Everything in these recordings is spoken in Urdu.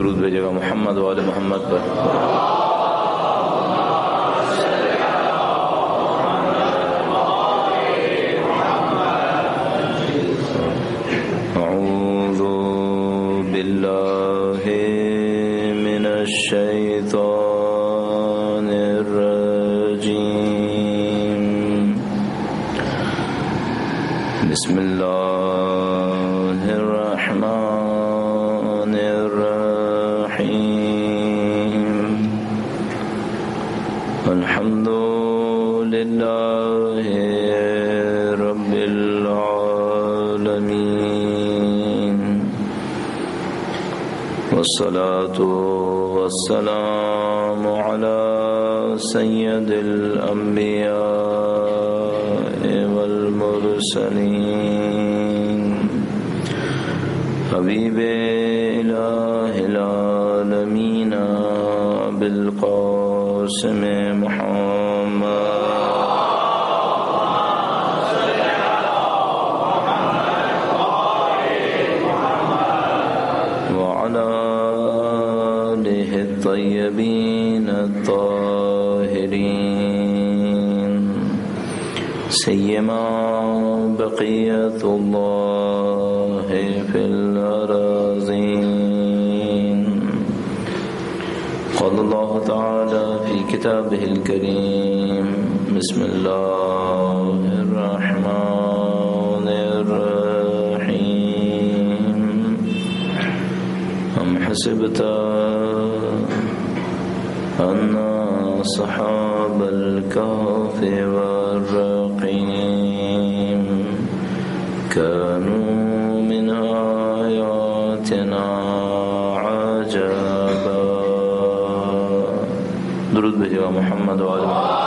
درود بھیجے گا محمد و آل محمد پر۔ اعوذ باللہ من الشیطان الرجیم، بسم اللہ الرحمن الرحیم، الحمد للہ رب العالمین، والصلاة والسلام علی سید الانبیاء والمرسلین، حبیب الہ العالمین بالقاسم محمد وعلى آلہ الطیبین الطاہرین، سیما بقیت اللہ فی الأراضین۔ قال اللہ تعالی فی کتابہ الکریم، بسم اللہ الرحمن الرحیم، ام حسبت ان اصحاب الكهف والرقیم كانوا من آیاتنا عجبا۔ درود بھیجے گا محمد و آل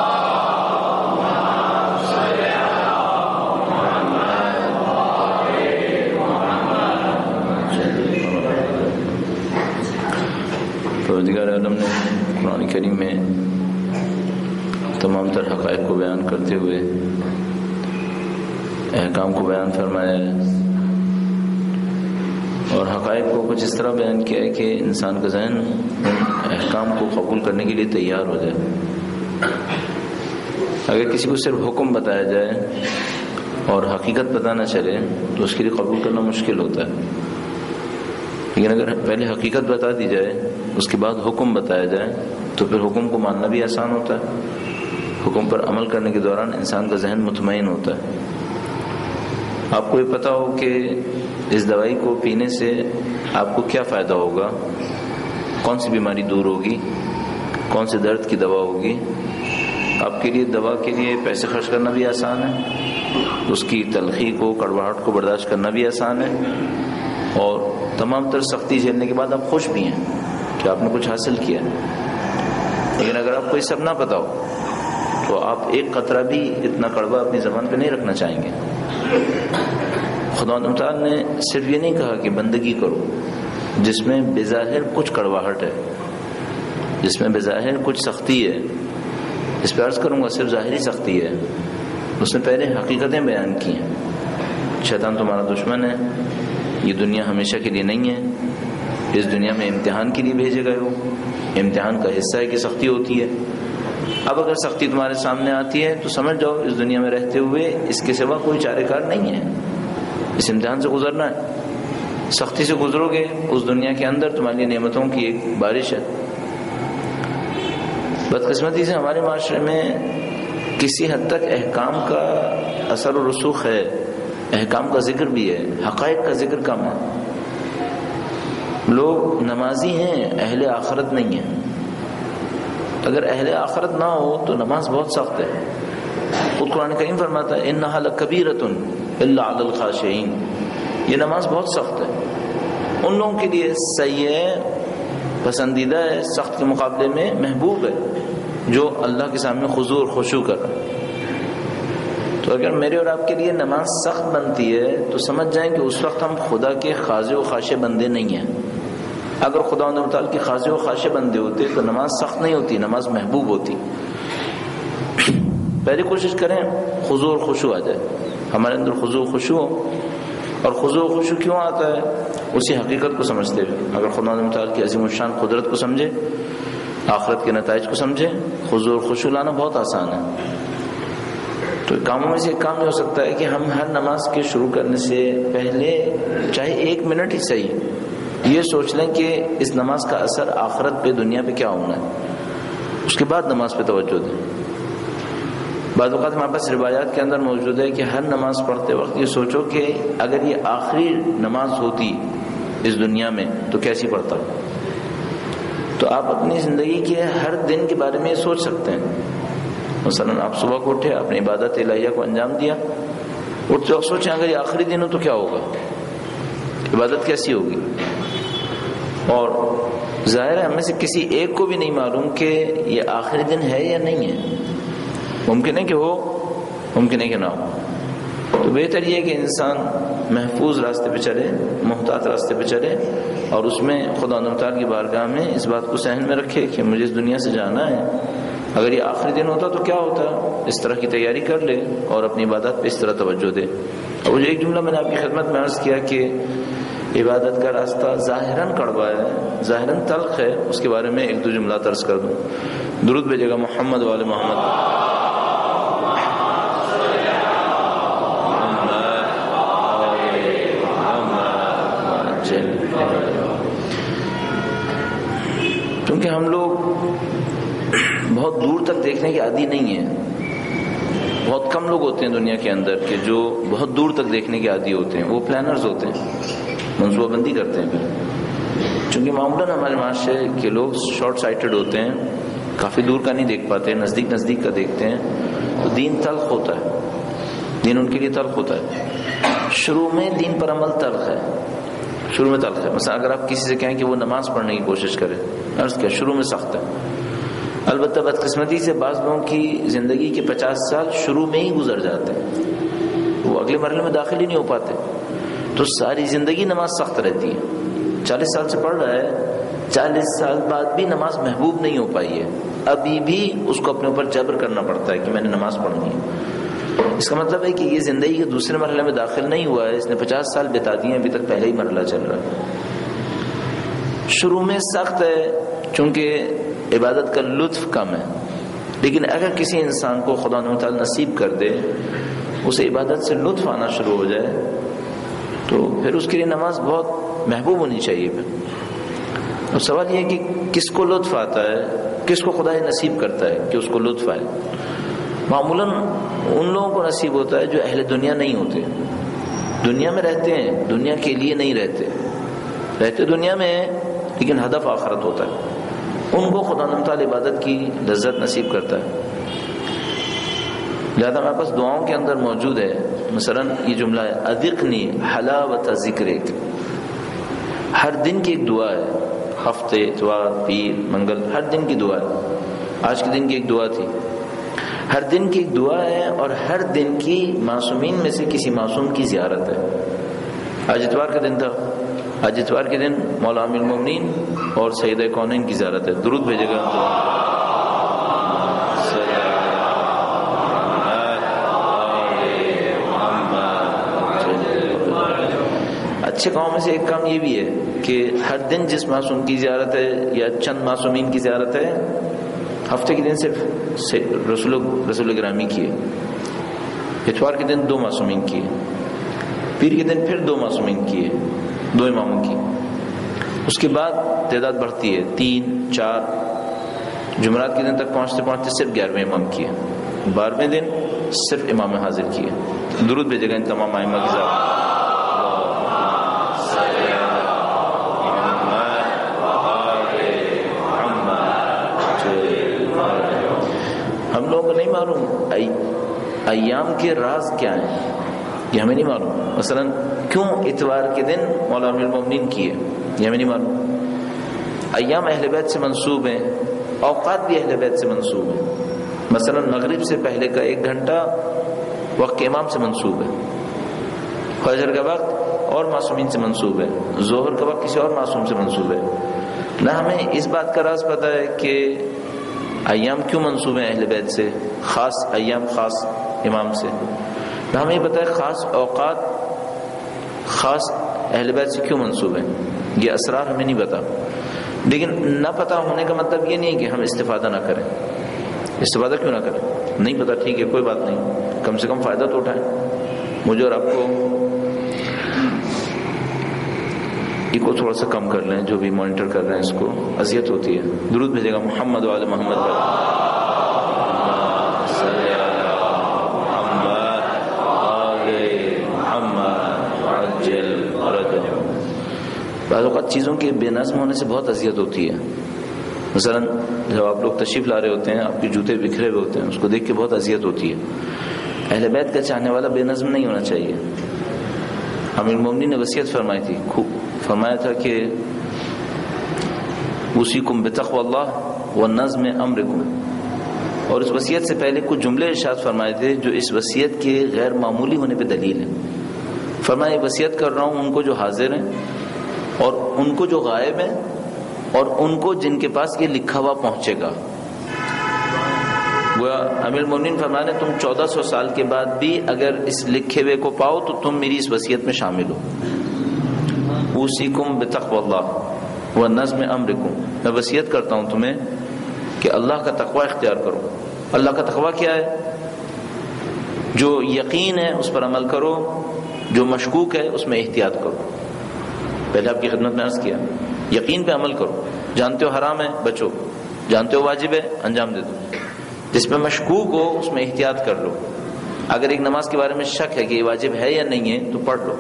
پروردگار عالم نے قرآن کریم میں تمام تر حقائق کو بیان کرتے ہوئے احکام کو بیان فرمایا ہے، اور حقائق کو کچھ اس طرح بیان کیا ہے کہ انسان کا ذہن ان احکام کو قبول کرنے کے لیے تیار ہو جائے۔ اگر کسی کو صرف حکم بتایا جائے اور حقیقت پتہ نہ چلے تو اس کے لیے قبول کرنا مشکل ہوتا ہے، لیکن اگر پہلے حقیقت بتا دی جائے اس کے بعد حکم بتایا جائے تو پھر حکم کو ماننا بھی آسان ہوتا ہے۔ حکم پر عمل کرنے کے دوران انسان کا ذہن مطمئن ہوتا ہے۔ آپ کو یہ پتہ ہو کہ اس دوائی کو پینے سے آپ کو کیا فائدہ ہوگا، کون سی بیماری دور ہوگی، کون سے درد کی دوا ہوگی، آپ کے لیے دوا کے لیے پیسے خرچ کرنا بھی آسان ہے، اس کی تلخی کو، کڑواہٹ کو برداشت کرنا بھی آسان ہے، اور تمام تر سختی جھیلنے کے بعد آپ خوش بھی ہیں کہ آپ نے کچھ حاصل کیا۔ لیکن اگر آپ کو یہ سب نہ پتہ ہو تو آپ ایک قطرہ بھی اتنا کڑوا اپنی زبان پہ نہیں رکھنا چاہیں گے۔ خدا تعالیٰ نے صرف یہ نہیں کہا کہ بندگی کرو جس میں بظاہر کچھ کڑواہٹ ہے، جس میں بظاہر کچھ سختی ہے، اس پہ عرض کروں گا صرف ظاہری سختی ہے، اس نے پہلے حقیقتیں بیان کی ہیں۔ شیطان تمہارا دشمن ہے، یہ دنیا ہمیشہ کے لیے نہیں ہے، اس دنیا میں امتحان کے لیے بھیجے گئے ہو، امتحان کا حصہ ہے کہ سختی ہوتی ہے۔ اب اگر سختی تمہارے سامنے آتی ہے تو سمجھ جاؤ اس دنیا میں رہتے ہوئے اس کے سوا کوئی چارہ کار نہیں ہے، اس امتحان سے گزرنا ہے۔ سختی سے گزرو گے اس دنیا کے اندر تمہارے لیے نعمتوں کی ایک بارش ہے۔ بدقسمتی سے ہمارے معاشرے میں کسی حد تک احکام کا اثر و رسوخ ہے، احکام کا ذکر بھی ہے، حقائق کا ذکر کم ہے۔ لوگ نمازی ہیں، اہل آخرت نہیں ہیں۔ اگر اہل آخرت نہ ہو تو نماز بہت سخت ہے۔ خود قرآن کریم فرماتا ہے انہا لکبیرۃ الا علی الخاشعین، یہ نماز بہت سخت ہے۔ ان لوگوں کے لیے صحیح ہے، پسندیدہ ہے، سخت کے مقابلے میں محبوب ہے جو اللہ کے سامنے خضوع اور خشوع کر رہا ہے۔ تو اگر میرے اور آپ کے لیے نماز سخت بنتی ہے تو سمجھ جائیں کہ اس وقت ہم خدا کے خاضع و خاشع بندے نہیں ہیں۔ اگر خدا و تعالیٰ کے خاضع و خاشع بندے ہوتے تو نماز سخت نہیں ہوتی، نماز محبوب ہوتی۔ پہلے کوشش کریں خضوع اور خشوع آ جائے، ہمارے اندر خضوع و خشوع ہو، اور خضوع و خشوع کیوں آتا ہے؟ اسی حقیقت کو سمجھتے ہوئے. اگر خدا متعال کی عظیم الشان قدرت کو سمجھے، آخرت کے نتائج کو سمجھے، خضوع و خشوع لانا بہت آسان ہے. تو کاموں میں سے ایک کام یہ ہو سکتا ہے کہ ہم ہر نماز کے شروع کرنے سے پہلے چاہے 1 منٹ ہی صحیح یہ سوچ لیں کہ اس نماز کا اثر آخرت پہ، دنیا پہ کیا ہونا ہے، اس کے بعد نماز پہ توجہ دیں. بعض اوقات ہمارے پاس روایات کے اندر موجود ہے کہ ہر نماز پڑھتے وقت یہ سوچو کہ اگر یہ آخری نماز ہوتی اس دنیا میں تو کیسی پڑھتا. تو آپ اپنی زندگی کے ہر دن کے بارے میں یہ سوچ سکتے ہیں. مثلا آپ صبح کو اٹھے، اپنی عبادت الہیہ کو انجام دیا، اٹھتے وقت سوچیں اگر یہ آخری دن ہو تو کیا ہوگا، عبادت کیسی ہوگی. اور ظاہر ہے ہم میں سے کسی ایک کو بھی نہیں معلوم کہ یہ آخری دن ہے یا نہیں ہے. ممکن ہے کہ ہو، ممکن ہے کہ نہ ہو. تو بہتر یہ ہے کہ انسان محفوظ راستے پہ چلے، محتاط راستے پہ چلے، اور اس میں خدا تعالیٰ کی بارگاہ میں اس بات کو ذہن میں رکھے کہ مجھے اس دنیا سے جانا ہے. اگر یہ آخری دن ہوتا تو کیا ہوتا، اس طرح کی تیاری کر لے اور اپنی عبادت پہ اس طرح توجہ دے. اور وہ ایک جملہ میں نے آپ کی خدمت میں عرض کیا کہ عبادت کا راستہ ظاہراً کڑوا ہے، ظاہراً تلخ ہے. اس کے بارے میں 1-2 جملات عرض کر دوں. درود بھیجے گا محمد والے محمد. کیونکہ ہم لوگ بہت دور تک دیکھنے کے عادی نہیں ہیں. بہت کم لوگ ہوتے ہیں دنیا کے اندر کہ جو بہت دور تک دیکھنے کے عادی ہوتے ہیں. وہ پلانرز ہوتے ہیں، منصوبہ بندی کرتے ہیں. پھر چونکہ معمولاً ہمارے معاشرے کے لوگ شارٹ سائٹڈ ہوتے ہیں، کافی دور کا نہیں دیکھ پاتے، نزدیک نزدیک کا دیکھتے ہیں. تو دین تلخ ہوتا ہے، دین ان کے لیے تلخ ہوتا ہے. شروع میں دین پر عمل تلخ ہے، شروع میں تلخ ہے. مثلا اگر آپ کسی سے کہیں کہ وہ نماز پڑھنے کی کوشش کرے، عرض کیا شروع میں سخت ہے. البتہ بدقسمتی سے بعض لوگوں کی زندگی کے 50 سال شروع میں ہی گزر جاتے ہیں، وہ اگلے مرحلے میں داخل ہی نہیں ہو پاتے. تو ساری زندگی نماز سخت رہتی ہے. 40 سال سے پڑھ رہا ہے، 40 سال بعد بھی نماز محبوب نہیں ہو پائی ہے. ابھی بھی اس کو اپنے اوپر جبر کرنا پڑتا ہے کہ میں نے نماز پڑھنی ہے. اس کا مطلب ہے کہ یہ زندگی کے دوسرے مرحلے میں داخل نہیں ہوا ہے، اس نے 50 سال بتا دیے، ابھی تک پہلے ہی مرحلہ چل رہا ہے. شروع میں سخت ہے چونکہ عبادت کا لطف کم ہے. لیکن اگر کسی انسان کو خدا تعالی نصیب کر دے، اسے عبادت سے لطف آنا شروع ہو جائے، تو پھر اس کے لیے نماز بہت محبوب ہونی چاہیے. پھر اب سوال یہ ہے کہ کس کو لطف آتا ہے، کس کو خدا نصیب کرتا ہے کہ اس کو لطف آئے. معمولاً ان لوگوں کو نصیب ہوتا ہے جو اہل دنیا نہیں ہوتے، دنیا میں رہتے ہیں، دنیا کے لیے نہیں رہتے دنیا میں لیکن ہدف آخرت ہوتا ہے. ان کو خدا تعالی عبادت کی لذت نصیب کرتا ہے. لہذا ہمارے پاس دعاؤں کے اندر موجود ہے. مثلا یہ جملہ ہے اذقنی حلاوت ذکرک. ہر دن کی ایک دعا ہے، ہفتے، اتوار، پیر، منگل، ہر دن کی دعا ہے. آج کے دن کی ایک دعا تھی. ہر دن کی ایک دعا ہے اور ہر دن کی معصومین میں سے کسی معصوم کی زیارت ہے. آج اتوار کا دن تھا، آج اتوار کے دن مولا امیر المومنین اور سید کونین کی زیارت ہے. درود بھیجے گا. اچھے کاموں میں سے ایک کام یہ بھی ہے کہ ہر دن جس معصوم کی زیارت ہے یا چند معصومین کی زیارت ہے، ہفتے کے دن صرف رسول گرامی کی ہے، اتوار کے دن 2 معصومین کی ہے، پیر کے دن پھر 2 معصومین کی ہے، 2 اماموں کی. اس کے بعد تعداد بڑھتی ہے، 3، 4، جمعرات کے دن تک پہنچتے پہنچتے صرف 11ویں امام کی ہے، 12ویں دن صرف امام حاضر کی ہے. درود بھیجے گا ان تمام ائمہ کی ذات. ہم لوگوں کو نہیں معلوم ایام کے راز کیا ہیں، یہ ہمیں نہیں معلوم. مثلا کیوں اتوار کے دن مولا امیر المومنین کی ہے، یہ ہمیں نہیں معلوم. ایام اہل بیت سے منسوب ہیں، اوقات بھی اہل بیت سے منسوب ہیں. مثلا مغرب سے پہلے کا 1 گھنٹہ وقت امام سے منسوب ہے، فجر کا وقت اور معصومین سے منسوب ہے، ظہر کا وقت کسی اور معصوم سے منسوب ہے. نہ ہمیں اس بات کا راز پتہ ہے کہ ایام کیوں منسوب ہیں اہل بیت سے، خاص ایام خاص امام سے. نہ ہمیں پتہ ہے خاص اوقات خاص اہل بیت سے کیوں منسوب ہیں، یہ اسرار ہمیں نہیں پتا. لیکن نہ پتہ ہونے کا مطلب یہ نہیں کہ ہم استفادہ نہ کریں. استفادہ کیوں نہ کریں؟ نہیں پتا، ٹھیک ہے، کوئی بات نہیں، کم سے کم فائدہ تو اٹھائیں. مجھے اور آپ کو یہ کو تھوڑا سا کم کر لیں، جو بھی مانیٹر کر رہے ہیں اس کو اذیت ہوتی ہے. درود بھیجے گا محمد وعلی محمد بعض اوقات چیزوں کے بے نظم ہونے سے بہت اذیت ہوتی ہے. مثلا جب آپ لوگ تشریف لا رہے ہوتے ہیں، آپ کے جوتے بکھرے ہوئے ہوتے ہیں، اس کو دیکھ کے بہت اذیت ہوتی ہے. اہل بیت کا چاہنے والا بے نظم نہیں ہونا چاہیے. امیر المومنین نے وصیت فرمائی تھی، فرمایا تھا کہ اوصیکم بتقوی اللہ والنظم امرکم، اور اس وصیت سے پہلے کچھ جملے ارشاد فرمائے تھے جو اس وصیت کے غیر معمولی ہونے پہ دلیل ہے. فرمایا وصیت کر رہا ہوں ان کو جو حاضر ہیں اور ان کو جو غائب ہیں اور ان کو جن کے پاس یہ لکھا ہوا پہنچے گا. گویا امیر المومنین فرمانے تم 1400 سال کے بعد بھی اگر اس لکھے ہوئے کو پاؤ تو تم میری اس وصیت میں شامل ہو. اوصیکم بتقوی اللہ ونظم امرکم، میں وصیت کرتا ہوں تمہیں کہ اللہ کا تقوی اختیار کرو. اللہ کا تقوی کیا ہے؟ جو یقین ہے اس پر عمل کرو، جو مشکوک ہے اس میں احتیاط کرو. پہلے آپ کی خدمت میں عرض کیا، یقین پہ عمل کرو. جانتے ہو حرام ہے بچو، جانتے ہو واجب ہے انجام دے دو. جس پہ مشکوک ہو اس میں احتیاط کر لو. اگر ایک نماز کے بارے میں شک ہے کہ یہ واجب ہے یا نہیں ہے تو پڑھ لو.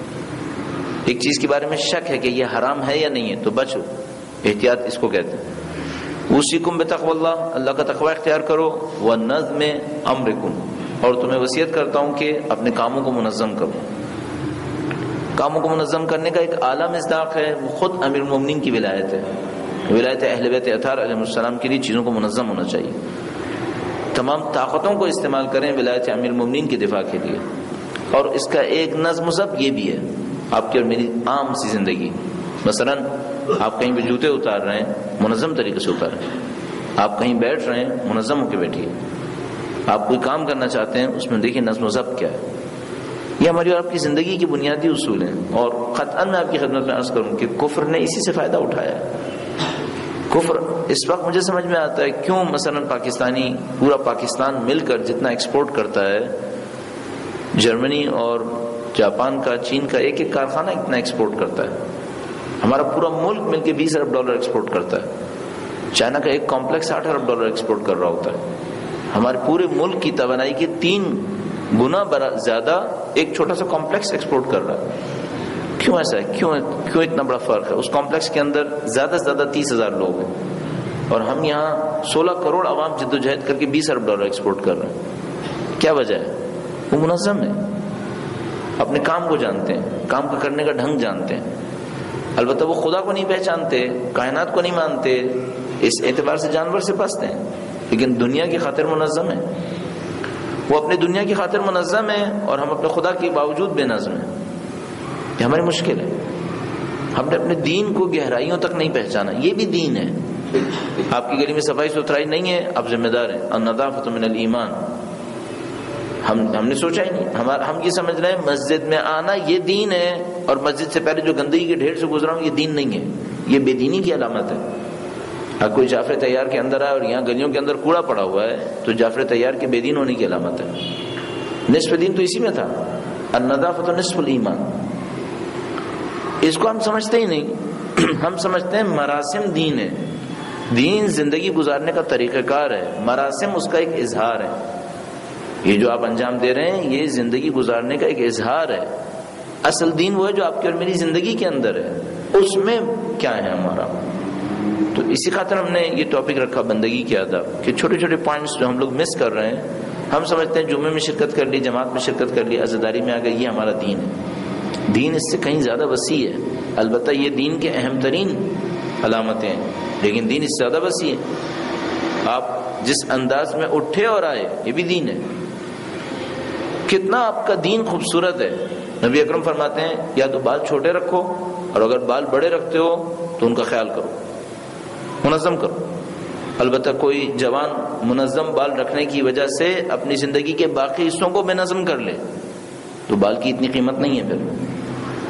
ایک چیز کے بارے میں شک ہے کہ یہ حرام ہے یا نہیں ہے تو بچو. احتیاط اس کو کہتے ہیں. اوصیکم بتقوی اللہ، اللہ کا تقوی اختیار کرو. ونظم امرکم، اور تمہیں وصیت کرتا ہوں کہ اپنے کاموں کو منظم کرو. کاموں کو منظم کرنے کا ایک اعلیٰ مصداق ہے وہ خود امیر المومنین کی ولایت ہے. ولایت اہل بیت اطہار علیہ السلام کے لیے چیزوں کو منظم ہونا چاہیے. تمام طاقتوں کو استعمال کریں ولایت امیر المومنین کے دفاع کے لیے. اور اس کا ایک نظم و ضبط یہ بھی ہے، آپ کی اور میری عام سی زندگی. مثلا آپ کہیں پہ جوتے اتار رہے ہیں، منظم طریقے سے اتاریں. آپ کہیں بیٹھ رہے ہیں، منظم ہو کے بیٹھیے. آپ کوئی کام کرنا چاہتے ہیں، اس میں دیکھیں نظم و ضبط کیا ہے. یہ ہماری اور آپ کی زندگی کی بنیادی اصول ہیں. اور قطعاً میں آپ کی خدمت میں عرض کروں کہ کفر نے اسی سے فائدہ اٹھایا ہے. کفر اس وقت مجھے سمجھ میں آتا ہے کیوں مثلا پورا پاکستان مل کر جتنا ایکسپورٹ کرتا ہے، جرمنی اور جاپان کا، چین کا ایک ایک کارخانہ اتنا ایکسپورٹ کرتا ہے. ہمارا پورا ملک مل کے $20 ارب ایکسپورٹ کرتا ہے. چائنا کا ایک کمپلیکس $8 ارب ایکسپورٹ کر رہا ہوتا ہے. ہمارے پورے ملک کی توانائی کے 3 گنا زیادہ ایک چھوٹا سا کمپلیکس ایکسپورٹ کر رہا ہے. کیوں ایسا ہے؟ کیوں اتنا بڑا فرق ہے؟ اس کمپلیکس کے اندر زیادہ سے زیادہ 30,000 لوگ ہیں اور ہم یہاں 16 کروڑ عوام جدوجہد کر کے $20 ارب ایکسپورٹ کر رہے ہیں. کیا وجہ ہے؟ وہ منظم ہے، اپنے کام کو جانتے ہیں، کام کا کرنے کا ڈھنگ جانتے ہیں. البتہ وہ خدا کو نہیں پہچانتے، کائنات کو نہیں مانتے، اس اعتبار سے جانور سے پست ہیں، لیکن دنیا کی خاطر منظم ہے. وہ اپنے دنیا کی خاطر منظم ہے اور ہم اپنے خدا کے باوجود بے نظم ہیں. یہ ہماری مشکل ہے. ہم نے اپنے دین کو گہرائیوں تک نہیں پہچانا. یہ بھی دین ہے. آپ کی گلی میں صفائی ستھرائی نہیں ہے، آپ ذمہ دار ہیں. النظافۃ من الایمان. ہم نے سوچا ہی نہیں. ہم یہ سمجھ رہے ہیں مسجد میں آنا یہ دین ہے، اور مسجد سے پہلے جو گندگی کے ڈھیر سے گزرا ہوں یہ دین نہیں ہے. یہ بے دینی کی علامت ہے. اگر کوئی جعفر طیار کے اندر آئے اور یہاں گلیوں کے اندر کوڑا پڑا ہوا ہے تو جعفر طیار کے بے دین ہونے کی علامت ہے. نصف دین تو اسی میں تھا. النظافۃ نصف الایمان. اس کو ہم سمجھتے ہی نہیں. ہم سمجھتے ہیں مراسم دین ہے. دین زندگی گزارنے کا طریقہ کار ہے، مراسم اس کا ایک اظہار ہے. یہ جو آپ انجام دے رہے ہیں یہ زندگی گزارنے کا ایک اظہار ہے. اصل دین وہ ہے جو آپ کی اور میری زندگی کے اندر ہے. اس میں کیا ہے ہمارا. تو اسی خاطر ہم نے یہ ٹاپک رکھا بندگی کے آداب، کہ چھوٹے چھوٹے پوائنٹس جو ہم لوگ مس کر رہے ہیں. ہم سمجھتے ہیں جمعے میں شرکت کر لی، جماعت میں شرکت کر لی، عزاداری میں آ گئے، یہ ہمارا دین ہے. دین اس سے کہیں زیادہ وسیع ہے. البتہ یہ دین کے اہم ترین علامتیں ہیں، لیکن دین اس سے زیادہ وسیع ہے. آپ جس انداز میں اٹھے اور آئے یہ بھی دین ہے. کتنا آپ کا دین خوبصورت ہے. نبی اکرم فرماتے ہیں یا تو بال چھوٹے رکھو، اور اگر بال بڑے رکھتے ہو تو ان کا خیال کرو، منظم کرو. البتہ کوئی جوان منظم بال رکھنے کی وجہ سے اپنی زندگی کے باقی حصوں کو بے نظم کر لے تو بال کی اتنی قیمت نہیں ہے. پھر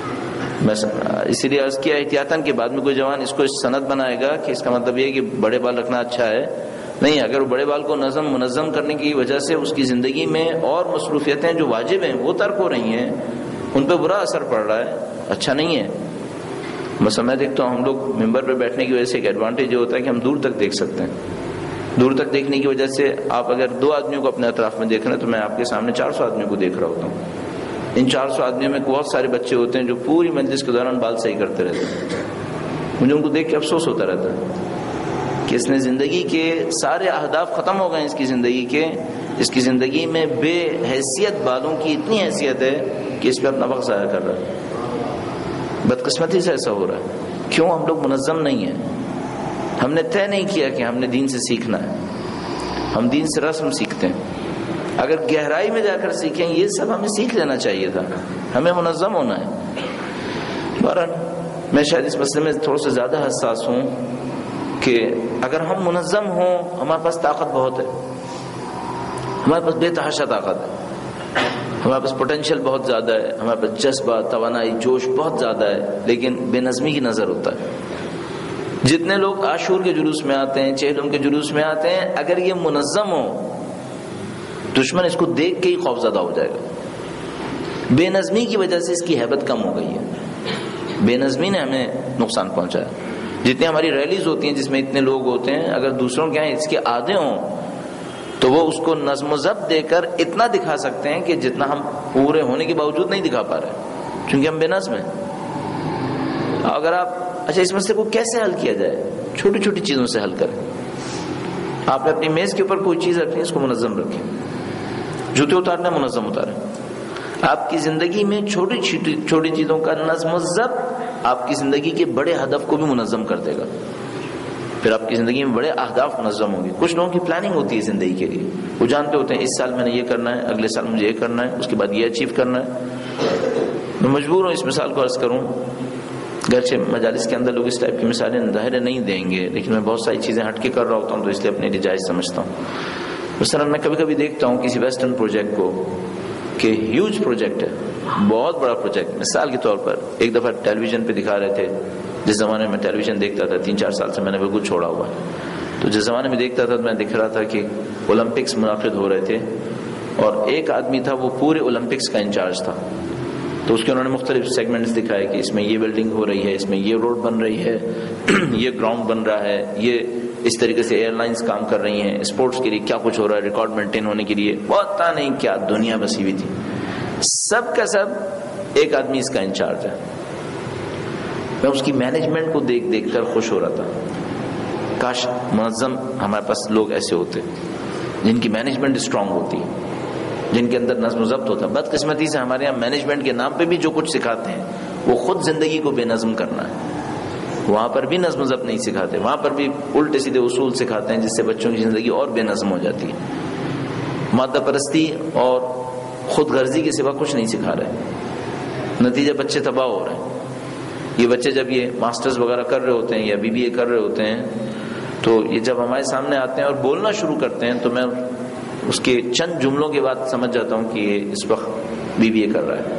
میں اسی لیے عرض کیا احتیاطاً کہ بعد میں کوئی جوان اس کو سند بنائے گا کہ اس کا مطلب یہ ہے کہ بڑے بال رکھنا اچھا ہے. نہیں، اگر وہ بڑے بال کو منظم کرنے کی وجہ سے اس کی زندگی میں اور مصروفیتیں جو واجب ہیں وہ ترک ہو رہی ہیں، ان پہ برا اثر پڑ رہا ہے، اچھا نہیں ہے. بس میں دیکھتا ہوں ہم لوگ ممبر پہ بیٹھنے کی وجہ سے ایک ایڈوانٹیج یہ ہوتا ہے کہ ہم دور تک دیکھ سکتے ہیں. دور تک دیکھنے کی وجہ سے آپ اگر 2 آدمیوں کو اپنے اطراف میں دیکھ رہے ہیں تو میں آپ کے سامنے 400 آدمیوں کو دیکھ رہا ہوتا ہوں. ان 400 آدمیوں میں بہت سارے بچے ہوتے ہیں جو پوری مجلس کے دوران بال صحیح کرتے رہتے ہیں. مجھے ان کو دیکھ کے افسوس ہوتا رہتا ہے کہ اس نے زندگی کے سارے اہداف ختم ہو گئے اس کی زندگی کے. اس کی زندگی میں بے حیثیت بالوں کی اتنی حیثیت ہے کہ اس پہ اپنا وقت ضائع کر رہا ہے. بدقسمتی سے ایسا ہو رہا ہے. کیوں؟ ہم لوگ منظم نہیں ہیں. ہم نے طے نہیں کیا کہ ہم نے دین سے سیکھنا ہے. ہم دین سے رسم سیکھتے ہیں. اگر گہرائی میں جا کر سیکھیں یہ سب ہمیں سیکھ لینا چاہیے تھا. ہمیں منظم ہونا ہے. بہرحال میں شاید اس مسئلے میں تھوڑا سا زیادہ حساس ہوں کہ اگر ہم منظم ہوں ہمارے پاس طاقت بہت ہے. ہمارے پاس بے تحاشا طاقت ہے. ہمارے پاس پوٹینشیل بہت زیادہ ہے. ہمارے پاس جذبہ، توانائی، جوش بہت زیادہ ہے. لیکن بے نظمی کی نظر ہوتا ہے. جتنے لوگ عاشور کے جلوس میں آتے ہیں، چہلم کے جلوس میں آتے ہیں، اگر یہ منظم ہو دشمن اس کو دیکھ کے ہی خوفزدہ ہو جائے گا. بے نظمی کی وجہ سے اس کی ہیبت کم ہو گئی ہے. بے نظمی نے ہمیں نقصان پہنچایا. جتنی ہماری ریلیز ہوتی ہیں جس میں اتنے لوگ ہوتے ہیں، اگر دوسروں کے یہاں اس کے عادی ہوں تو وہ اس کو نظم و ضبط دے کر اتنا دکھا سکتے ہیں کہ جتنا ہم پورے ہونے کے باوجود نہیں دکھا پا رہے کیونکہ ہم بے نظم ہیں. اگر آپ اچھا اس مسئلے کو کیسے حل کیا جائے؟ چھوٹی چھوٹی چیزوں سے حل کریں. آپ نے اپنی میز کے اوپر کوئی چیز رکھنی، اس کو منظم رکھیں. جوتے اتارنا منظم اتاریں. آپ کی زندگی میں چھوٹی چھوٹی چیزوں کا نظم و ضبط آپ کی زندگی کے بڑے ہدف کو بھی منظم کر دے گا. پھر آپ کی زندگی میں بڑے اہداف منظم ہوں گے. کچھ لوگوں کی پلاننگ ہوتی ہے زندگی کے لیے. وہ جانتے ہوتے ہیں اس سال میں نے یہ کرنا ہے، اگلے سال مجھے یہ کرنا ہے، اس کے بعد یہ اچیو کرنا ہے. میں مجبور ہوں اس مثال کو عرض کروں. گرچہ مجالس کے اندر لوگ اس ٹائپ کی مثالیں ظاہر نہیں دیں گے، لیکن میں بہت ساری چیزیں ہٹ کے کر رہا ہوتا ہوں تو اس لیے اپنے لیے جائز سمجھتا ہوں. مثلا میں کبھی کبھی دیکھتا ہوں کسی ویسٹرن پروجیکٹ کو کہ ہیوج پروجیکٹ ہے، بہت بڑا پروجیکٹ. مثال کے طور پر ایک دفعہ ٹیلی ویژن پہ دکھا رہے تھے. جس زمانے میں ٹیلی ویژن دیکھتا تھا 3-4 سال سے میں نے بالکل چھوڑا ہوا ہے، تو جس زمانے میں دیکھتا تھا تو میں دکھ رہا تھا کہ اولمپکس منعقد ہو رہے تھے اور ایک آدمی تھا وہ پورے اولمپکس کا انچارج تھا. تو اس کے انہوں نے مختلف سیگمنٹس دکھائے کہ اس میں یہ بلڈنگ ہو رہی ہے، اس میں یہ روڈ بن رہی ہے، یہ گراؤنڈ بن رہا ہے، یہ اس طریقے سے ایئر لائنز کام کر رہی ہیں، اسپورٹس کے لیے کیا کچھ ہو رہا ہے، ریکارڈ مینٹین ہونے کے لیے پتہ نہیں کیا دنیا بسی ہوئی تھی. سب کا سب ایک آدمی اس کا انچارج ہے. میں اس کی مینجمنٹ کو دیکھ دیکھ کر خوش ہو رہا تھا. کاش منظم ہمارے پاس لوگ ایسے ہوتے جن کی مینجمنٹ اسٹرانگ ہوتی، جن کے اندر نظم و ضبط ہوتا. بدقسمتی سے ہمارے یہاں مینجمنٹ کے نام پہ بھی جو کچھ سکھاتے ہیں وہ خود زندگی کو بے نظم کرنا ہے. وہاں پر بھی نظم و ضبط نہیں سکھاتے، وہاں پر بھی الٹے سیدھے اصول سکھاتے ہیں جس سے بچوں کی زندگی اور بے نظم ہو جاتی ہے. مادہ پرستی اور خود غرضی کے سوا کچھ نہیں سکھا رہے. نتیجہ بچے تباہ ہو رہے ہیں. یہ بچے جب یہ ماسٹرز وغیرہ کر رہے ہوتے ہیں یا BBA کر رہے ہوتے ہیں تو یہ جب ہمارے سامنے آتے ہیں اور بولنا شروع کرتے ہیں تو میں اس کے چند جملوں کے بعد سمجھ جاتا ہوں کہ یہ اس وقت BBA کر رہا ہے.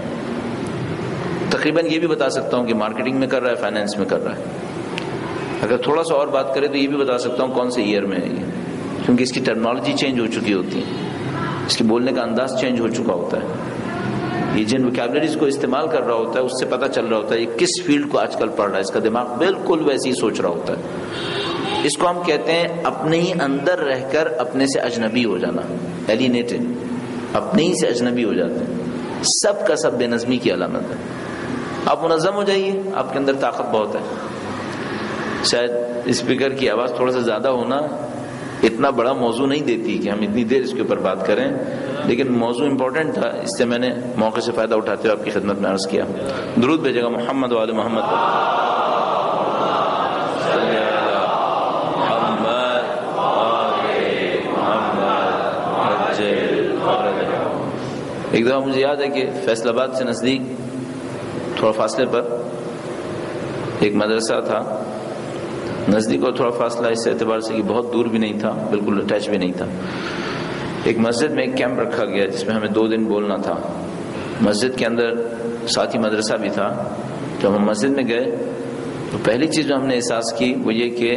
تقریباً یہ بھی بتا سکتا ہوں کہ مارکیٹنگ میں کر رہا ہے، فائنینس میں کر رہا ہے. اگر تھوڑا سا اور بات کرے تو یہ بھی بتا سکتا ہوں کون سے ایئر میں ہے یہ، کیونکہ اس کی ٹرمنالوجی چینج ہو چکی ہوتی ہے، اس کے بولنے کا انداز چینج ہو چکا ہوتا ہے. یہ جن ویکیبلریز کو استعمال کر رہا ہوتا ہے اس سے پتہ چل رہا ہوتا ہے یہ کس فیلڈ کو آج کل پڑھ رہا ہے. اس کا دماغ بالکل ویسے ہی سوچ رہا ہوتا ہے. اس کو ہم کہتے ہیں اپنے ہی اندر رہ کر اپنے سے اجنبی ہو جانا، ایلینیٹڈ. اپنے ہی سے اجنبی ہو جاتے ہیں. سب کا سب بے نظمی کی علامت ہے. آپ منظم ہو جائیے، آپ کے اندر طاقت بہت ہے. شاید اسپیکر کی آواز تھوڑا سا زیادہ ہونا اتنا بڑا موضوع نہیں دیتی کہ ہم اتنی دیر اس کے اوپر بات کریں، لیکن موضوع امپورٹنٹ تھا، اس سے میں نے موقع سے فائدہ اٹھاتے ہوئے آپ کی خدمت میں عرض کیا. درود بھیجے گا محمد وآل محمد. ایک دفعہ مجھے یاد ہے کہ فیصل آباد سے نزدیک تھوڑا فاصلے پر ایک مدرسہ تھا. نزدیک اور تھوڑا فاصلہ اس اعتبار سے کہ بہت دور بھی نہیں تھا، بالکل اٹیچ بھی نہیں تھا. ایک مسجد میں ایک کیمپ رکھا گیا جس میں ہمیں 2 دن بولنا تھا. مسجد کے اندر ساتھ ہی مدرسہ بھی تھا. جب ہم مسجد میں گئے تو پہلی چیز جو ہم نے احساس کی وہ یہ کہ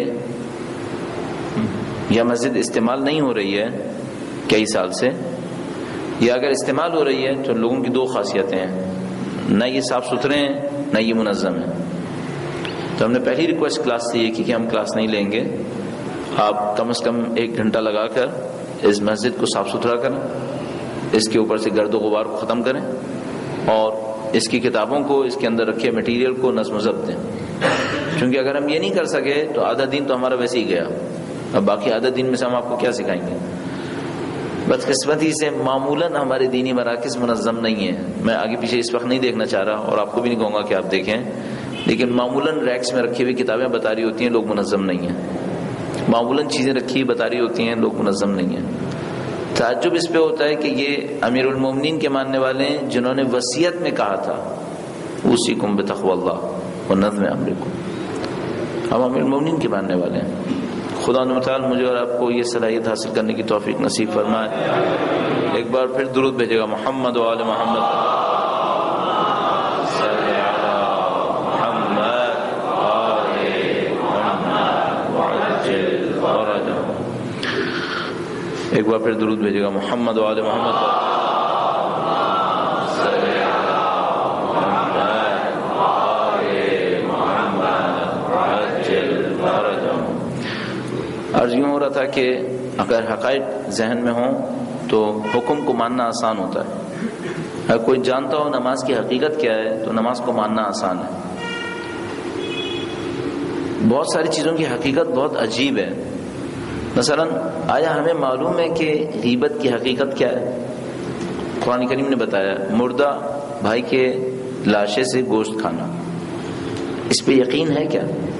یا مسجد استعمال نہیں ہو رہی ہے کئی سال سے، یا اگر استعمال ہو رہی ہے تو لوگوں کی دو خاصیتیں ہیں، نہ یہ صاف ستھرے ہیں نہ یہ منظم ہیں۔ تو ہم نے پہلی ریکویسٹ کلاس سے یہ کی کہ ہم کلاس نہیں لیں گے، آپ کم از کم 1 گھنٹہ لگا کر اس مسجد کو صاف ستھرا کریں، اس کے اوپر سے گرد و غبار کو ختم کریں، اور اس کی کتابوں کو، اس کے اندر رکھے مٹیریل کو نظم و ضبط دیں، کیونکہ اگر ہم یہ نہیں کر سکے تو آدھا دن تو ہمارا ویسے ہی گیا، اب باقی آدھا دن میں سے ہم آپ کو کیا سکھائیں گے۔ بدقسمتی سے معمولاً ہمارے دینی مراکز منظم نہیں ہیں، میں آگے پیچھے اس وقت نہیں دیکھنا چاہ رہا اور آپ کو بھی نہیں کہوں گا کہ آپ دیکھیں، لیکن معمولاً ریکس میں رکھی ہوئی کتابیں بتا رہی ہوتی ہیں لوگ منظم نہیں ہیں، معمولاً چیزیں رکھی بتا رہی ہوتی ہیں لوگ منظم نہیں ہیں۔ تعجب اس پہ ہوتا ہے کہ یہ امیر المومنین کے ماننے والے ہیں جنہوں نے وصیت میں کہا تھا اوصیکم بتقوی اللہ و نظم امرکم، ہم امیر المومنین کے ماننے والے ہیں۔ خدا تعالی مجھے اور آپ کو یہ صلاحیت حاصل کرنے کی توفیق نصیب فرمائے۔ ایک بار پھر درود بھیجے گا محمد و آل محمد۔ ایک بار پھر درود بھیجے گا محمد و آل محمد۔ عرض یوں ہو رہا تھا کہ اگر حقائق ذہن میں ہوں تو حکم کو ماننا آسان ہوتا ہے، اگر کوئی جانتا ہو نماز کی حقیقت کیا ہے تو نماز کو ماننا آسان ہے۔ بہت ساری چیزوں کی حقیقت بہت عجیب ہے، مثلا آیا ہمیں معلوم ہے کہ غیبت کی حقیقت کیا ہے؟ قرآن کریم نے بتایا مردہ بھائی کے لاشے سے گوشت کھانا، اس پہ یقین ہے کیا؟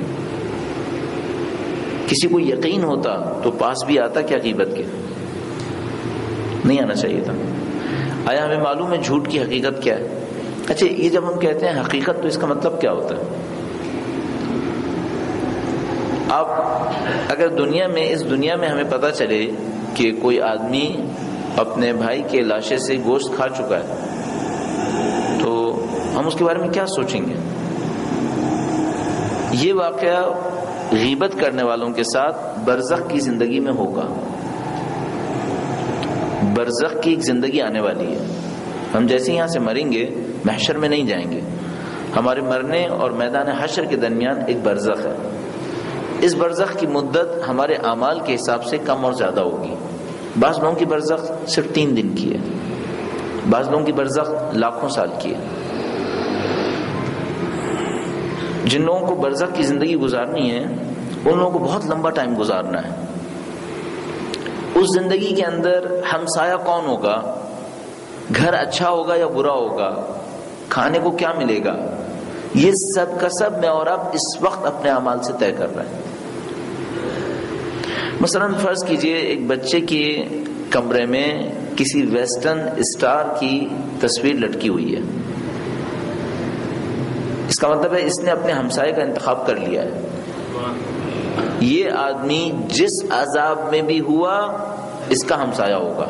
کسی کو یقین ہوتا تو پاس بھی آتا کیا غیبت کے؟ نہیں آنا چاہیے تھا۔ آیا ہمیں معلوم ہے جھوٹ کی حقیقت کیا ہے؟ اچھا یہ جب ہم کہتے ہیں حقیقت تو اس کا مطلب کیا ہوتا ہے؟ اب اگر اس دنیا میں ہمیں پتہ چلے کہ کوئی آدمی اپنے بھائی کے لاشے سے گوشت کھا چکا ہے تو ہم اس کے بارے میں کیا سوچیں گے؟ یہ واقعہ غیبت کرنے والوں کے ساتھ برزخ کی زندگی میں ہوگا، برزخ کی ایک زندگی آنے والی ہے۔ ہم جیسے یہاں سے مریں گے محشر میں نہیں جائیں گے، ہمارے مرنے اور میدان حشر کے درمیان ایک برزخ ہے۔ اس برزخ کی مدت ہمارے اعمال کے حساب سے کم اور زیادہ ہوگی۔ بعض لوگوں کی برزخ صرف 3 دن کی ہے، بعض لوگوں کی برزخ لاکھوں سال کی ہے۔ جن لوگوں کو برزخ کی زندگی گزارنی ہے ان لوگوں کو بہت لمبا ٹائم گزارنا ہے۔ اس زندگی کے اندر ہمسایہ کون ہوگا، گھر اچھا ہوگا یا برا ہوگا، کھانے کو کیا ملے گا، یہ سب کا سب میں اور آپ اس وقت اپنے اعمال سے طے کر رہے ہیں۔ مثلا فرض کیجئے ایک بچے کے کمرے میں کسی ویسٹرن اسٹار کی تصویر لٹکی ہوئی ہے، اس کا مطلب ہے اس نے اپنے ہمسائے کا انتخاب کر لیا ہے۔ یہ آدمی جس عذاب میں بھی ہوا اس کا ہمسایہ ہوگا۔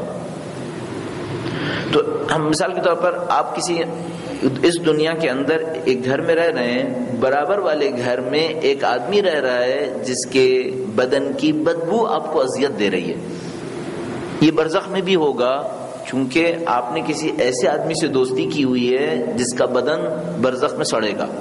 تو ہم مثال کے طور پر آپ کسی اس دنیا کے اندر ایک گھر میں رہ رہے ہیں، برابر والے گھر میں ایک آدمی رہ رہا ہے جس کے بدن کی بدبو آپ کو اذیت دے رہی ہے، یہ برزخ میں بھی ہوگا چونکہ آپ نے کسی ایسے آدمی سے دوستی کی ہوئی ہے جس کا بدن برزخ میں سڑے گا۔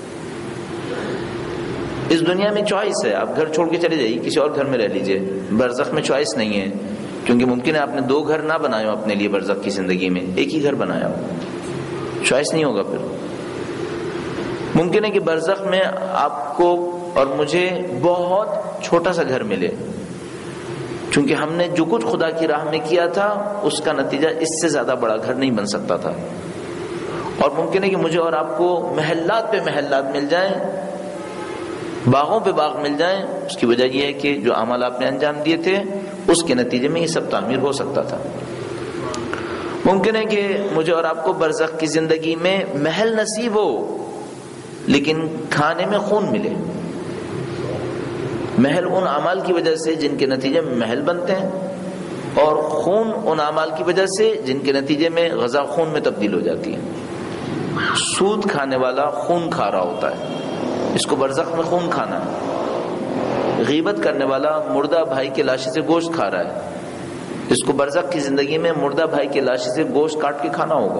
اس دنیا میں چوائس ہے، آپ گھر چھوڑ کے چلے جائیے کسی اور گھر میں رہ لیجئے، برزخ میں چوائس نہیں ہے، کیونکہ ممکن ہے آپ نے 2 گھر نہ بنائے ہو اپنے لیے برزخ کی زندگی میں، ایک ہی گھر بنایا ہو، چوائس نہیں ہوگا۔ پھر ممکن ہے کہ برزخ میں آپ کو اور مجھے بہت چھوٹا سا گھر ملے، چونکہ ہم نے جو کچھ خدا کی راہ میں کیا تھا اس کا نتیجہ اس سے زیادہ بڑا گھر نہیں بن سکتا تھا، اور ممکن ہے کہ مجھے اور آپ کو محلات پہ محلات مل جائیں، باغوں پہ باغ مل جائیں۔ اس کی وجہ یہ ہے کہ جو اعمال آپ نے انجام دیے تھے اس کے نتیجے میں یہ سب تعمیر ہو سکتا تھا۔ ممکن ہے کہ مجھے اور آپ کو برزخ کی زندگی میں محل نصیب ہو لیکن کھانے میں خون ملے، محل ان اعمال کی وجہ سے جن کے نتیجے میں محل بنتے ہیں، اور خون ان اعمال کی وجہ سے جن کے نتیجے میں غذا خون میں تبدیل ہو جاتی ہے۔ سود کھانے والا خون کھا رہا ہوتا ہے، اس کو برزخ میں خون کھانا ہے۔ غیبت کرنے والا مردہ بھائی کے لاشے سے گوشت کھا رہا ہے، اس کو برزخ کی زندگی میں مردہ بھائی کے لاشے سے گوشت کاٹ کے کھانا ہوگا۔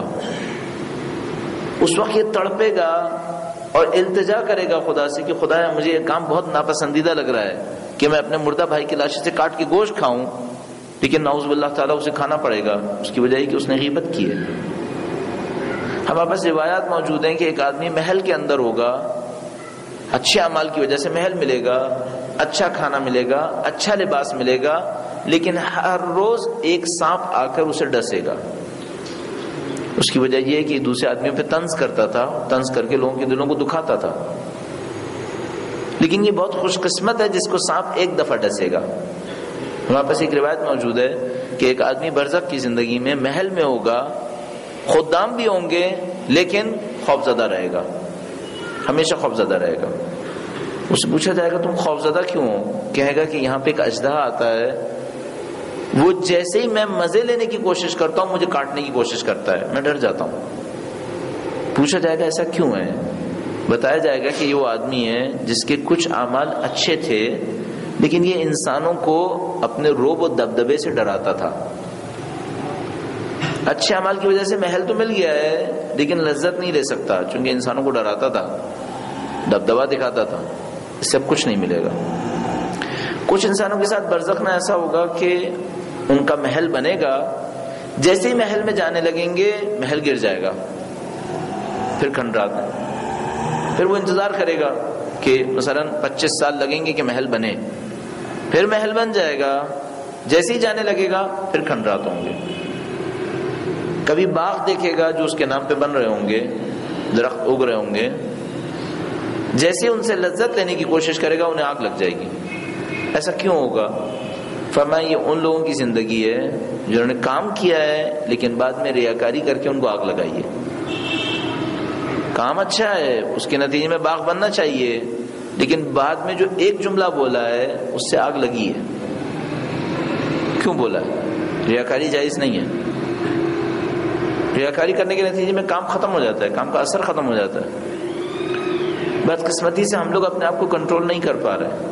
اس وقت یہ تڑپے گا اور التجا کرے گا خدا سے کہ خدایا مجھے یہ کام بہت ناپسندیدہ لگ رہا ہے کہ میں اپنے مردہ بھائی کے لاشے سے کاٹ کے گوشت کھاؤں، لیکن نعوذ باللہ تعالیٰ اسے کھانا پڑے گا، اس کی وجہ یہ کہ اس نے غیبت کی ہے۔ ہمارے پاس روایات موجود ہیں کہ ایک آدمی محل کے اندر ہوگا، اچھے اعمال کی وجہ سے محل ملے گا، اچھا کھانا ملے گا، اچھا لباس ملے گا، لیکن ہر روز ایک سانپ آ کر اسے ڈسے گا۔ اس کی وجہ یہ ہے کہ دوسرے آدمیوں پہ طنز کرتا تھا، طنز کر کے لوگوں کے دلوں کو دکھاتا تھا۔ لیکن یہ بہت خوش قسمت ہے جس کو سانپ ایک دفعہ ڈسے گا۔ ہمارے پاس ایک روایت موجود ہے کہ ایک آدمی برزخ کی زندگی میں محل میں ہوگا، خدام بھی ہوں گے لیکن خوفزدہ رہے گا، ہمیشہ خوفزدہ رہے گا۔ اس سے پوچھا جائے گا تم خوفزدہ کیوں ہو؟ کہے گا کہ یہاں پہ ایک اژدہا آتا ہے، وہ جیسے ہی میں مزے لینے کی کوشش کرتا ہوں مجھے کاٹنے کی کوشش کرتا ہے، میں ڈر جاتا ہوں۔ پوچھا جائے گا ایسا کیوں ہے؟ بتایا جائے گا کہ یہ وہ آدمی ہے جس کے کچھ اعمال اچھے تھے لیکن یہ انسانوں کو اپنے رعب و دبدبے سے ڈراتا تھا۔ اچھے اعمال کی وجہ سے محل تو مل گیا ہے لیکن لذت نہیں لے سکتا، چونکہ انسانوں کو ڈراتا تھا، دبدبا دکھاتا تھا، اس سے اب کچھ نہیں ملے گا۔ کچھ انسانوں کے ساتھ برزخ میں ایسا ہوگا کہ ان کا محل بنے گا، جیسے ہی محل میں جانے لگیں گے محل گر جائے گا، پھر کھنڈرات میں، پھر وہ انتظار کرے گا کہ مثلا 25 سال لگیں گے کہ محل بنے، پھر محل بن جائے گا، جیسے ہی جانے لگے گا پھر کھنڈرات ہوں گے۔ کبھی باغ دیکھے گا جو اس کے نام پہ بن رہے ہوں گے، درخت اگ رہے ہوں گے، جیسے ان سے لذت لینے کی کوشش کرے گا انہیں آگ لگ جائے گی۔ ایسا کیوں ہوگا؟ فرمایا یہ ان لوگوں کی زندگی ہے جنہوں نے کام کیا ہے لیکن بعد میں ریاکاری کر کے ان کو آگ لگائی ہے۔ کام اچھا ہے، اس کے نتیجے میں باغ بننا چاہیے، لیکن بعد میں جو ایک جملہ بولا ہے اس سے آگ لگی ہے۔ کیوں بولا ہے؟ ریاکاری جائز نہیں ہے۔ ریاکاری کرنے کے نتیجے میں کام ختم ہو جاتا ہے، کام کا اثر ختم ہو جاتا ہے۔ بدقسمتی سے ہم لوگ اپنے آپ کو کنٹرول نہیں کر پا رہے۔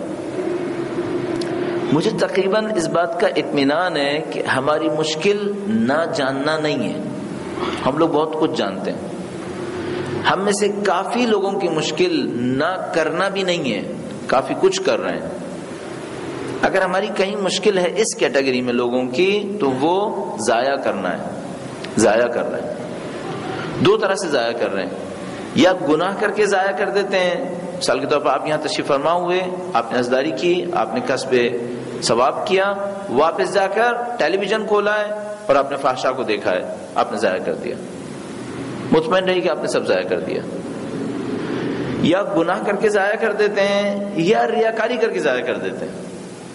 مجھے تقریباً اس بات کا اطمینان ہے کہ ہماری مشکل نہ جاننا نہیں ہے، ہم لوگ بہت کچھ جانتے ہیں۔ ہم میں سے کافی لوگوں کی مشکل نہ کرنا بھی نہیں ہے، کافی کچھ کر رہے ہیں۔ اگر ہماری کہیں مشکل ہے اس کیٹیگری میں لوگوں کی تو وہ ضائع کرنا ہے، ضائع کر رہے ہیں۔ دو طرح سے ضائع کر رہے ہیں، یا گناہ کر کے ضائع کر دیتے ہیں۔ مثال کے طور پر آپ یہاں تشریف فرما ہوئے، آپ نے حضداری کی، آپ نے کسب ثواب کیا، واپس جا کر ٹیلی ویژن کھولا ہے اور آپ نے فحشا کو دیکھا ہے، آپ نے ضائع کر دیا۔ مطمئن رہی کہ آپ نے سب ضائع کر دیا۔ یا گناہ کر کے ضائع کر دیتے ہیں یا ریاکاری کر کے ضائع کر دیتے ہیں۔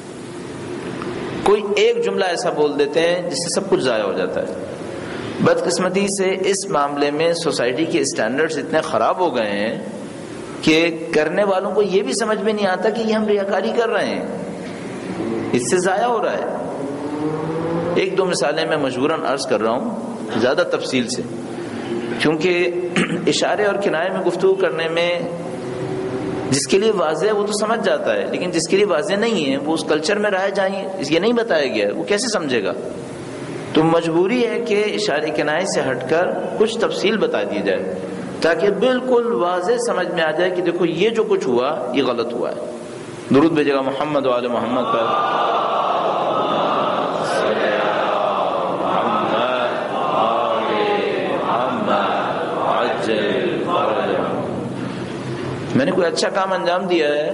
کوئی ایک جملہ ایسا بول دیتے ہیں جس سے سب کچھ ضائع ہو جاتا ہے۔ بدقسمتی سے اس معاملے میں سوسائٹی کے اسٹینڈرڈز اتنے خراب ہو گئے ہیں کہ کرنے والوں کو یہ بھی سمجھ میں نہیں آتا کہ یہ ہم ریاکاری کر رہے ہیں، اس سے ضائع ہو رہا ہے۔ ایک دو مثالیں میں مجبوراً عرض کر رہا ہوں زیادہ تفصیل سے، کیونکہ اشارے اور کنایے میں گفتگو کرنے میں جس کے لیے واضح ہے وہ تو سمجھ جاتا ہے، لیکن جس کے لیے واضح نہیں ہے وہ اس کلچر میں رہ جائیں، یہ نہیں بتایا گیا ہے، وہ کیسے سمجھے گا؟ تو مجبوری ہے کہ اشارے کنایے سے ہٹ کر کچھ تفصیل بتا دی جائے تاکہ بالکل واضح سمجھ میں آ جائے کہ دیکھو یہ جو کچھ ہوا یہ غلط ہوا ہے۔ درود بھیجے گا محمد و آل محمد پر۔ میں نے کوئی اچھا کام انجام دیا ہے،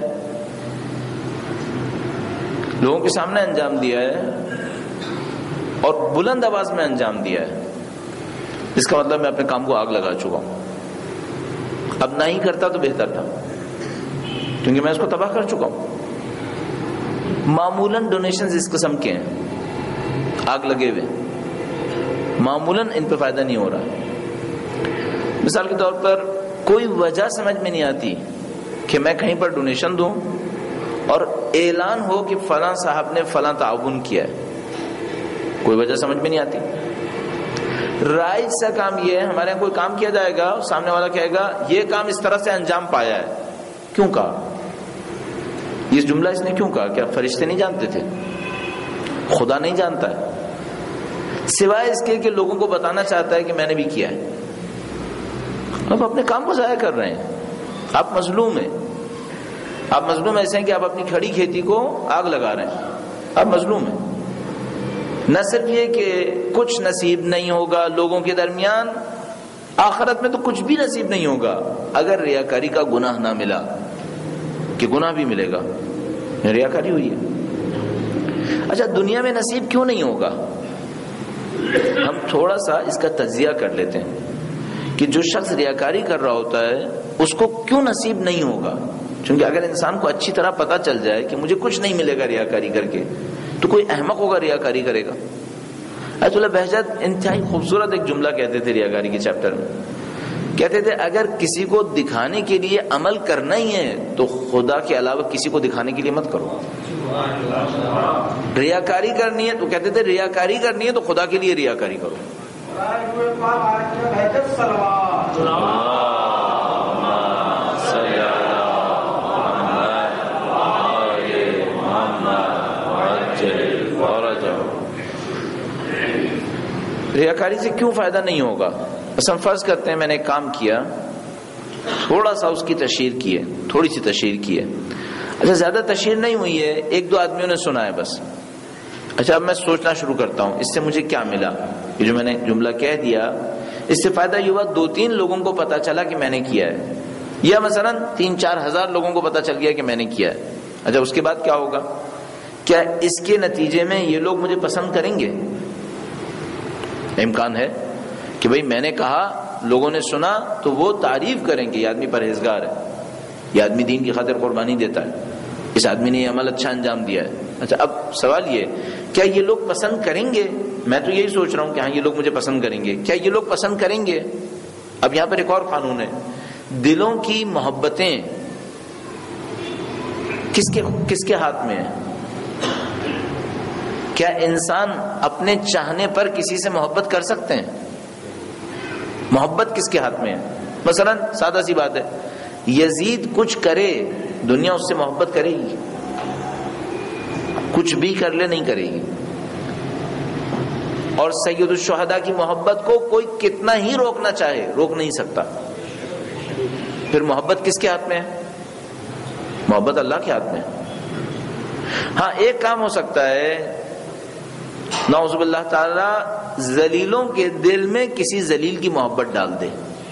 لوگوں کے سامنے انجام دیا ہے اور بلند آواز میں انجام دیا ہے، اس کا مطلب میں اپنے کام کو آگ لگا چکا ہوں۔ اب نہ ہی کرتا تو بہتر تھا، کیونکہ میں اس کو تباہ کر چکا ہوں۔ معمولاً ڈونیشنز اس قسم کے ہیں، آگ لگے ہوئے، معمولاً ان پہ فائدہ نہیں ہو رہا۔ مثال کے طور پر کوئی وجہ سمجھ میں نہیں آتی کہ میں کہیں پر ڈونیشن دوں اور اعلان ہو کہ فلاں صاحب نے فلاں تعاون کیا ہے، کوئی وجہ سمجھ میں نہیں آتی۔ رائج سا کام یہ ہے، ہمارے یہاں کوئی کام کیا جائے گا، سامنے والا کہے گا یہ کام اس طرح سے انجام پایا ہے، کیوں کہا؟ یہ جملہ اس نے کیوں کہا؟ کیا فرشتے نہیں جانتے تھے؟ خدا نہیں جانتا ہے؟ سوائے اس کے کہ لوگوں کو بتانا چاہتا ہے کہ میں نے بھی کیا ہے۔ آپ اپنے کام کو ضائع کر رہے ہیں، آپ مظلوم ہیں۔ آپ مظلوم ایسے ہیں کہ آپ اپنی کھڑی کھیتی کو آگ لگا رہے ہیں، آپ مظلوم ہیں۔ نہ صرف یہ کہ کچھ نصیب نہیں ہوگا لوگوں کے درمیان، آخرت میں تو کچھ بھی نصیب نہیں ہوگا اگر ریاکاری کا گناہ نہ ملا، کہ گناہ بھی ملے گا، ریاکاری ہوئی ہے۔ اچھا، دنیا میں نصیب کیوں نہیں ہوگا؟ ہم تھوڑا سا اس کا تجزیہ کر لیتے ہیں کہ جو شخص ریاکاری کر رہا ہوتا ہے اس کو کیوں نصیب نہیں ہوگا۔ چونکہ اگر انسان کو اچھی طرح پتا چل جائے کہ مجھے کچھ نہیں ملے گا ریاکاری کر کے، تو کوئی احمق ہوگا ریاکاری کرے گا۔ ایت اللہ بہجت انتہائی خوبصورت ایک جملہ کہتے تھے ریاکاری کے چیپٹر میں، کہتے تھے اگر کسی کو دکھانے کے لیے عمل کرنا ہی ہے تو خدا کے علاوہ کسی کو دکھانے کے لیے مت کرو۔ ریاکاری کرنی ہے تو کہتے تھے ریاکاری کرنی ہے تو خدا کے لیے ریاکاری کرو۔ ریاکاری سے کیوں فائدہ نہیں ہوگا؟ بس ہم فرض کرتے ہیں میں نے ایک کام کیا، تھوڑا سا اس کی تشہیر کی ہے، تھوڑی سی تشہیر کی ہے، اچھا زیادہ تشہیر نہیں ہوئی ہے، ایک دو آدمیوں نے سنا ہے بس۔ اچھا اب میں سوچنا شروع کرتا ہوں اس سے مجھے کیا ملا، یہ جو میں نے جملہ کہہ دیا اس سے فائدہ یہ ہوا دو تین لوگوں کو پتا چلا کہ میں نے کیا ہے، یا مثلا 3-4 ہزار لوگوں کو پتا چل گیا کہ میں نے کیا ہے۔ اچھا اس کے بعد کیا ہوگا؟ کیا اس کے نتیجے میں یہ لوگ مجھے پسند کریں گے؟ امکان ہے کہ بھئی میں نے کہا، لوگوں نے سنا تو وہ تعریف کریں گے یہ آدمی پرہیزگار ہے، یہ آدمی دین کی خاطر قربانی دیتا ہے، اس آدمی نے یہ عمل اچھا انجام دیا ہے۔ اچھا اب سوال یہ، کیا یہ لوگ پسند کریں گے؟ میں تو یہی سوچ رہا ہوں کہ ہاں یہ لوگ مجھے پسند کریں گے، کیا یہ لوگ پسند کریں گے؟ اب یہاں پر ایک اور قانون ہے، دلوں کی محبتیں کس کے ہاتھ میں ہیں؟ کیا انسان اپنے چاہنے پر کسی سے محبت کر سکتے ہیں؟ محبت کس کے ہاتھ میں ہے؟ مثلا سادہ سی بات ہے، یزید کچھ کرے دنیا اس سے محبت کرے گی؟ کچھ بھی کر لے نہیں کرے گی۔ اور سید الشہداء کی محبت کو کوئی کتنا ہی روکنا چاہے روک نہیں سکتا۔ پھر محبت کس کے ہاتھ میں ہے؟ محبت اللہ کے ہاتھ میں ہے۔ ہاں ایک کام ہو سکتا ہے، نعوذ باللہ تعالی ذلیلوں کے دل میں کسی ذلیل کی محبت ڈال دے،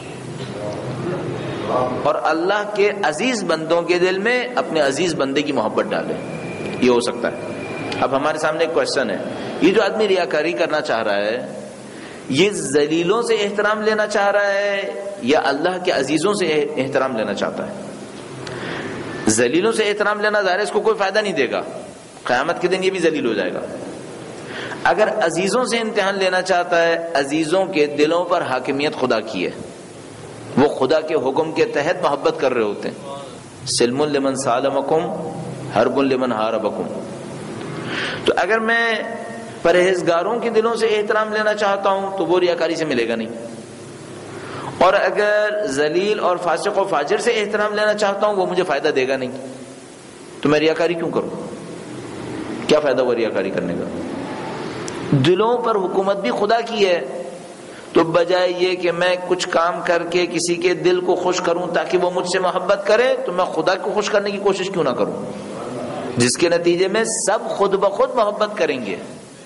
اور اللہ کے عزیز بندوں کے دل میں اپنے عزیز بندے کی محبت ڈالے، یہ ہو سکتا ہے۔ اب ہمارے سامنے ایک کوشچن ہے، یہ جو آدمی ریاکاری کرنا چاہ رہا ہے یہ ذلیلوں سے احترام لینا چاہ رہا ہے یا اللہ کے عزیزوں سے احترام لینا چاہتا ہے؟ ذلیلوں سے احترام لینا ظاہر ہے اس کو کوئی فائدہ نہیں دے گا، قیامت کے دن یہ بھی ذلیل ہو جائے گا۔ اگر عزیزوں سے امتحان لینا چاہتا ہے، عزیزوں کے دلوں پر حاکمیت خدا کی ہے، وہ خدا کے حکم کے تحت محبت کر رہے ہوتے ہیں۔ سلم لمن سالمکم حرب لمن حاربکم۔ تو اگر میں پرہیزگاروں کے دلوں سے احترام لینا چاہتا ہوں تو وہ ریاکاری سے ملے گا نہیں، اور اگر ذلیل اور فاسق و فاجر سے احترام لینا چاہتا ہوں وہ مجھے فائدہ دے گا نہیں، تو میں ریاکاری کیوں کروں؟ کیا فائدہ ہوا ریاکاری کرنے کا؟ دلوں پر حکومت بھی خدا کی ہے، تو بجائے یہ کہ میں کچھ کام کر کے کسی کے دل کو خوش کروں تاکہ وہ مجھ سے محبت کرے، تو میں خدا کو خوش کرنے کی کوشش کیوں نہ کروں، جس کے نتیجے میں سب خود بخود محبت کریں گے،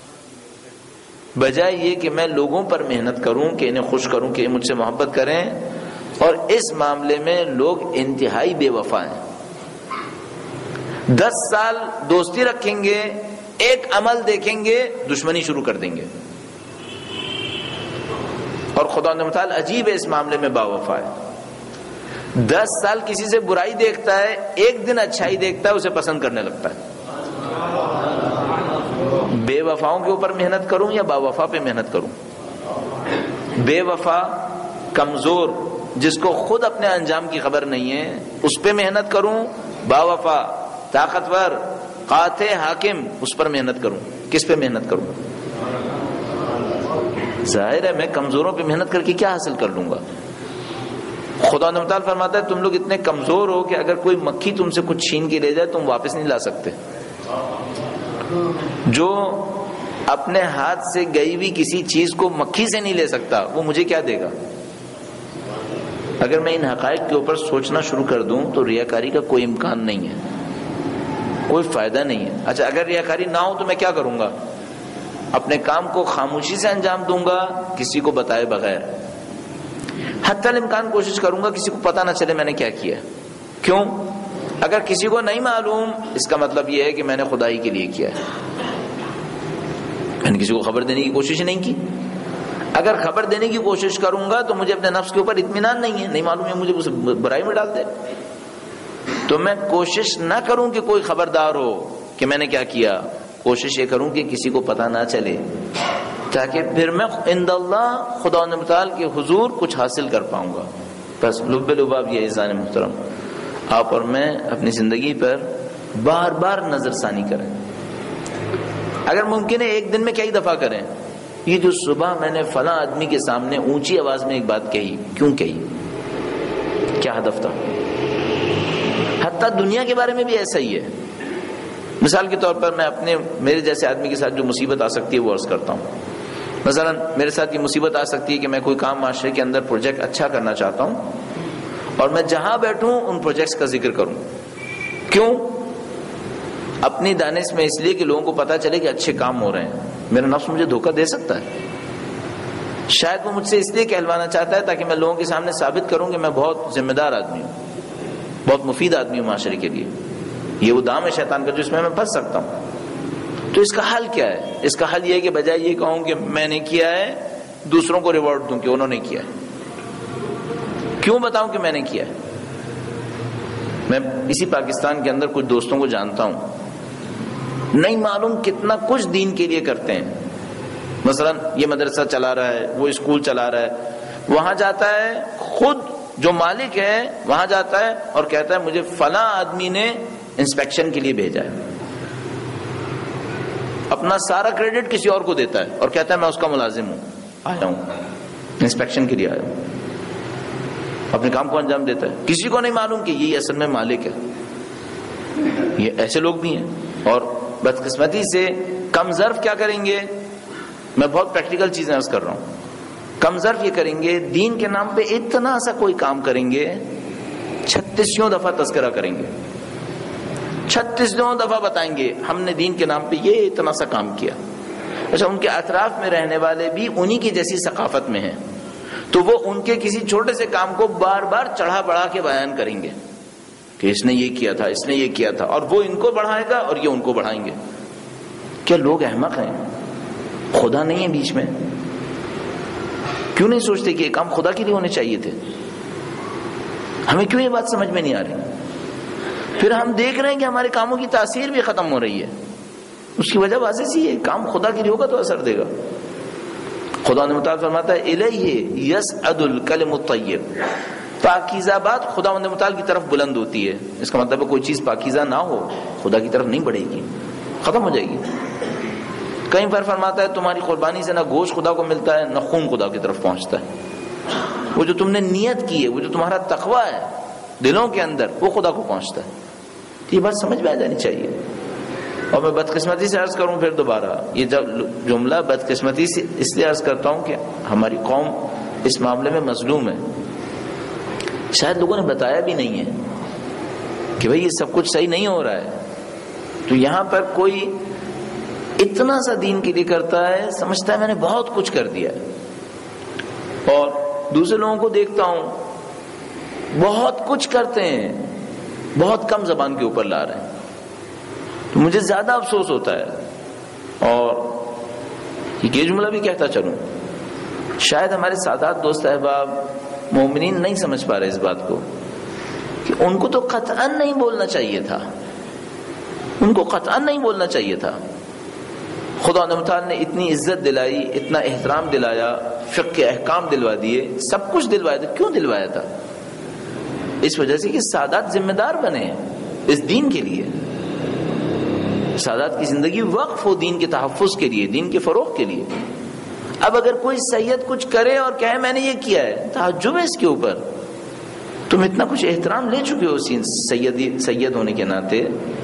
بجائے یہ کہ میں لوگوں پر محنت کروں کہ انہیں خوش کروں کہ مجھ سے محبت کریں۔ اور اس معاملے میں لوگ انتہائی بے وفا ہیں، 10 سال دوستی رکھیں گے، ایک عمل دیکھیں گے دشمنی شروع کر دیں گے۔ اور خدا متعال عجیب ہے اس معاملے میں با وفا ہے، 10 سال کسی سے برائی دیکھتا ہے، ایک دن اچھائی دیکھتا ہے اسے پسند کرنے لگتا ہے۔ بے وفاؤں کے اوپر محنت کروں یا با وفا پہ محنت کروں؟ بے وفا کمزور جس کو خود اپنے انجام کی خبر نہیں ہے اس پہ محنت کروں، با وفا طاقتور قاطع حاکم اس پر محنت کروں؟ کس پہ محنت کروں؟ ظاہر ہے میں کمزوروں پہ محنت کر کے کیا حاصل کر لوں گا؟ خدا نے متعال فرماتا ہے تم لوگ اتنے کمزور ہو کہ اگر کوئی مکھی تم سے کچھ چھین کے لے جائے تم واپس نہیں لا سکتے. جو اپنے ہاتھ سے گئی ہوئی کسی چیز کو مکھی سے نہیں لے سکتا وہ مجھے کیا دے گا؟ اگر میں ان حقائق کے اوپر سوچنا شروع کر دوں تو ریاکاری کا کوئی امکان نہیں ہے، کوئی فائدہ نہیں ہے. اچھا اگر ریاکاری نہ ہو تو میں کیا کروں گا؟ اپنے کام کو خاموشی سے انجام دوں گا، کسی کو بتائے بغیر. حتی الامکان کوشش کروں گا کسی کو پتہ نہ چلے میں نے کیا کیا. کیوں؟ اگر کسی کو نہیں معلوم اس کا مطلب یہ ہے کہ میں نے خدائی کے لیے کیا ہے، میں نے کسی کو خبر دینے کی کوشش نہیں کی. اگر خبر دینے کی کوشش کروں گا تو مجھے اپنے نفس کے اوپر اطمینان نہیں ہے، نہیں معلوم ہے مجھے اسے برائی میں ڈال دے. تو میں کوشش نہ کروں کہ کوئی خبردار ہو کہ میں نے کیا کیا، کوشش یہ کروں کہ کسی کو پتہ نہ چلے، تاکہ پھر میں عند اللہ خدا متعال کے حضور کچھ حاصل کر پاؤں گا. بس لب لباب یہ عزیزان محترم، آپ اور میں اپنی زندگی پر بار بار نظر ثانی کریں. اگر ممکن ہے ایک دن میں کئی دفعہ کریں یہ جو صبح میں نے فلاں آدمی کے سامنے اونچی آواز میں ایک بات کہی، کیوں کہی، کیا ہدف تھا. حتیٰ دنیا کے بارے میں بھی ایسا ہی ہے. مثال کے طور پر میں میرے جیسے آدمی کے ساتھ جو مصیبت آ سکتی ہے وہ عرض کرتا ہوں. مثلا میرے ساتھ یہ مصیبت آ سکتی ہے کہ میں کوئی کام معاشرے کے اندر پروجیکٹ اچھا کرنا چاہتا ہوں اور میں جہاں بیٹھوں ان پروجیکٹس کا ذکر کروں. کیوں؟ اپنی دانش میں اس لیے کہ لوگوں کو پتہ چلے کہ اچھے کام ہو رہے ہیں. میرا نفس مجھے دھوکہ دے سکتا ہے، شاید وہ مجھ سے اس لیے کہلوانا چاہتا ہے تاکہ میں لوگوں کے سامنے ثابت کروں کہ میں بہت ذمہ دار آدمی ہوں، بہت مفید آدمی ہوں معاشرے کے لیے. یہ وہ دام ہے شیطان کا جس میں پھنس سکتا ہوں. تو اس کا حل کیا ہے؟ اس کا حل یہ ہے کہ بجائے یہ کہوں کہ میں نے کیا ہے دوسروں کو ریوارڈ دوں کہ انہوں نے کیا ہے. کیوں بتاؤں کہ میں نے کیا ہے؟ میں اسی پاکستان کے اندر کچھ دوستوں کو جانتا ہوں، نہیں معلوم کتنا کچھ دین کے لیے کرتے ہیں. مثلا یہ مدرسہ چلا رہا ہے، وہ اسکول چلا رہا ہے، وہاں جاتا ہے خود جو مالک ہے وہاں جاتا ہے اور کہتا ہے مجھے فلاں آدمی نے انسپیکشن کے لیے بھیجا ہے. اپنا سارا کریڈٹ کسی اور کو دیتا ہے اور کہتا ہے میں اس کا ملازم ہوں، آیا ہوں انسپیکشن کے لیے آیا ہوں. اپنے کام کو انجام دیتا ہے، کسی کو نہیں معلوم کہ یہ اصل میں مالک ہے. یہ ایسے لوگ بھی ہیں. اور بدقسمتی سے کم ظرف کیا کریں گے، میں بہت پریکٹیکل چیزیں عرض کر رہا ہوں، کم ظرف یہ کریں گے دین کے نام پہ اتنا سا کوئی کام کریں گے 36 دفعہ تذکرہ کریں گے، 36 دفعہ بتائیں گے ہم نے دین کے نام پہ یہ اتنا سا کام کیا. اچھا ان کے اطراف میں رہنے والے بھی انہی کی جیسی ثقافت میں ہیں تو وہ ان کے کسی چھوٹے سے کام کو بار بار چڑھا بڑھا کے بیان کریں گے کہ اس نے یہ کیا تھا، اس نے یہ کیا تھا، اور وہ ان کو بڑھائے گا اور یہ ان کو بڑھائیں گے. کیا لوگ احمق ہیں؟ خدا نہیں ہے بیچ میں؟ کیوں نہیں سوچتے کہ یہ کام خدا کے لیے ہونے چاہیے تھے؟ ہمیں کیوں یہ بات سمجھ میں نہیں آ رہی؟ پھر ہم دیکھ رہے ہیں کہ ہمارے کاموں کی تاثیر بھی ختم ہو رہی ہے. اس کی وجہ واضح سی ہے، کام خدا کے لیے ہوگا تو اثر دے گا. خدا نے متعال فرماتا ہے الیہ یصعد الکلم الطیب، پاکیزہ بات خدا متعال کی طرف بلند ہوتی ہے. اس کا مطلب ہے کوئی چیز پاکیزہ نہ ہو خدا کی طرف نہیں بڑھے گی، ختم ہو جائے گی. کہیں پر فرماتا ہے تمہاری قربانی سے نہ گوشت خدا کو ملتا ہے نہ خون خدا کی طرف پہنچتا ہے. وہ جو تم نے نیت کی ہے، وہ جو تمہارا تقوی ہے دلوں کے اندر، وہ خدا کو پہنچتا ہے. یہ بات سمجھ میں آ جانی چاہیے. اور میں بدقسمتی سے عرض کروں پھر دوبارہ، یہ جملہ بدقسمتی سے اس لیے عرض کرتا ہوں کہ ہماری قوم اس معاملے میں مظلوم ہے. شاید لوگوں نے بتایا بھی نہیں ہے کہ بھئی یہ سب کچھ صحیح نہیں ہو رہا ہے. تو یہاں پر کوئی اتنا سا دین کے لیے کرتا ہے، سمجھتا ہے میں نے بہت کچھ کر دیا، اور دوسرے لوگوں کو دیکھتا ہوں بہت کچھ کرتے ہیں، بہت کم زبان کے اوپر لا رہے ہیں. تو مجھے زیادہ افسوس ہوتا ہے. اور یہ جملہ بھی کہتا چلوں، شاید ہمارے سادات دوست احباب مومنین نہیں سمجھ پا رہے اس بات کو کہ ان کو تو قطعاً نہیں بولنا چاہیے تھا، ان کو قطعاً نہیں بولنا چاہیے تھا. خدا تعالیٰ نے اتنی عزت دلائی، اتنا احترام دلایا، فقہ کے احکام دلوا دیے، سب کچھ دلوایا تھا. کیوں دلوایا تھا؟ اس وجہ سے کہ سادات ذمہ دار بنے اس دین کے لیے. سادات کی زندگی وقف ہو دین کے تحفظ کے لیے، دین کے فروغ کے لیے. اب اگر کوئی سید کچھ کرے اور کہے میں نے یہ کیا ہے، تعجب ہے اس کے اوپر. تم اتنا کچھ احترام لے چکے ہو سید ہونے کے ناطے،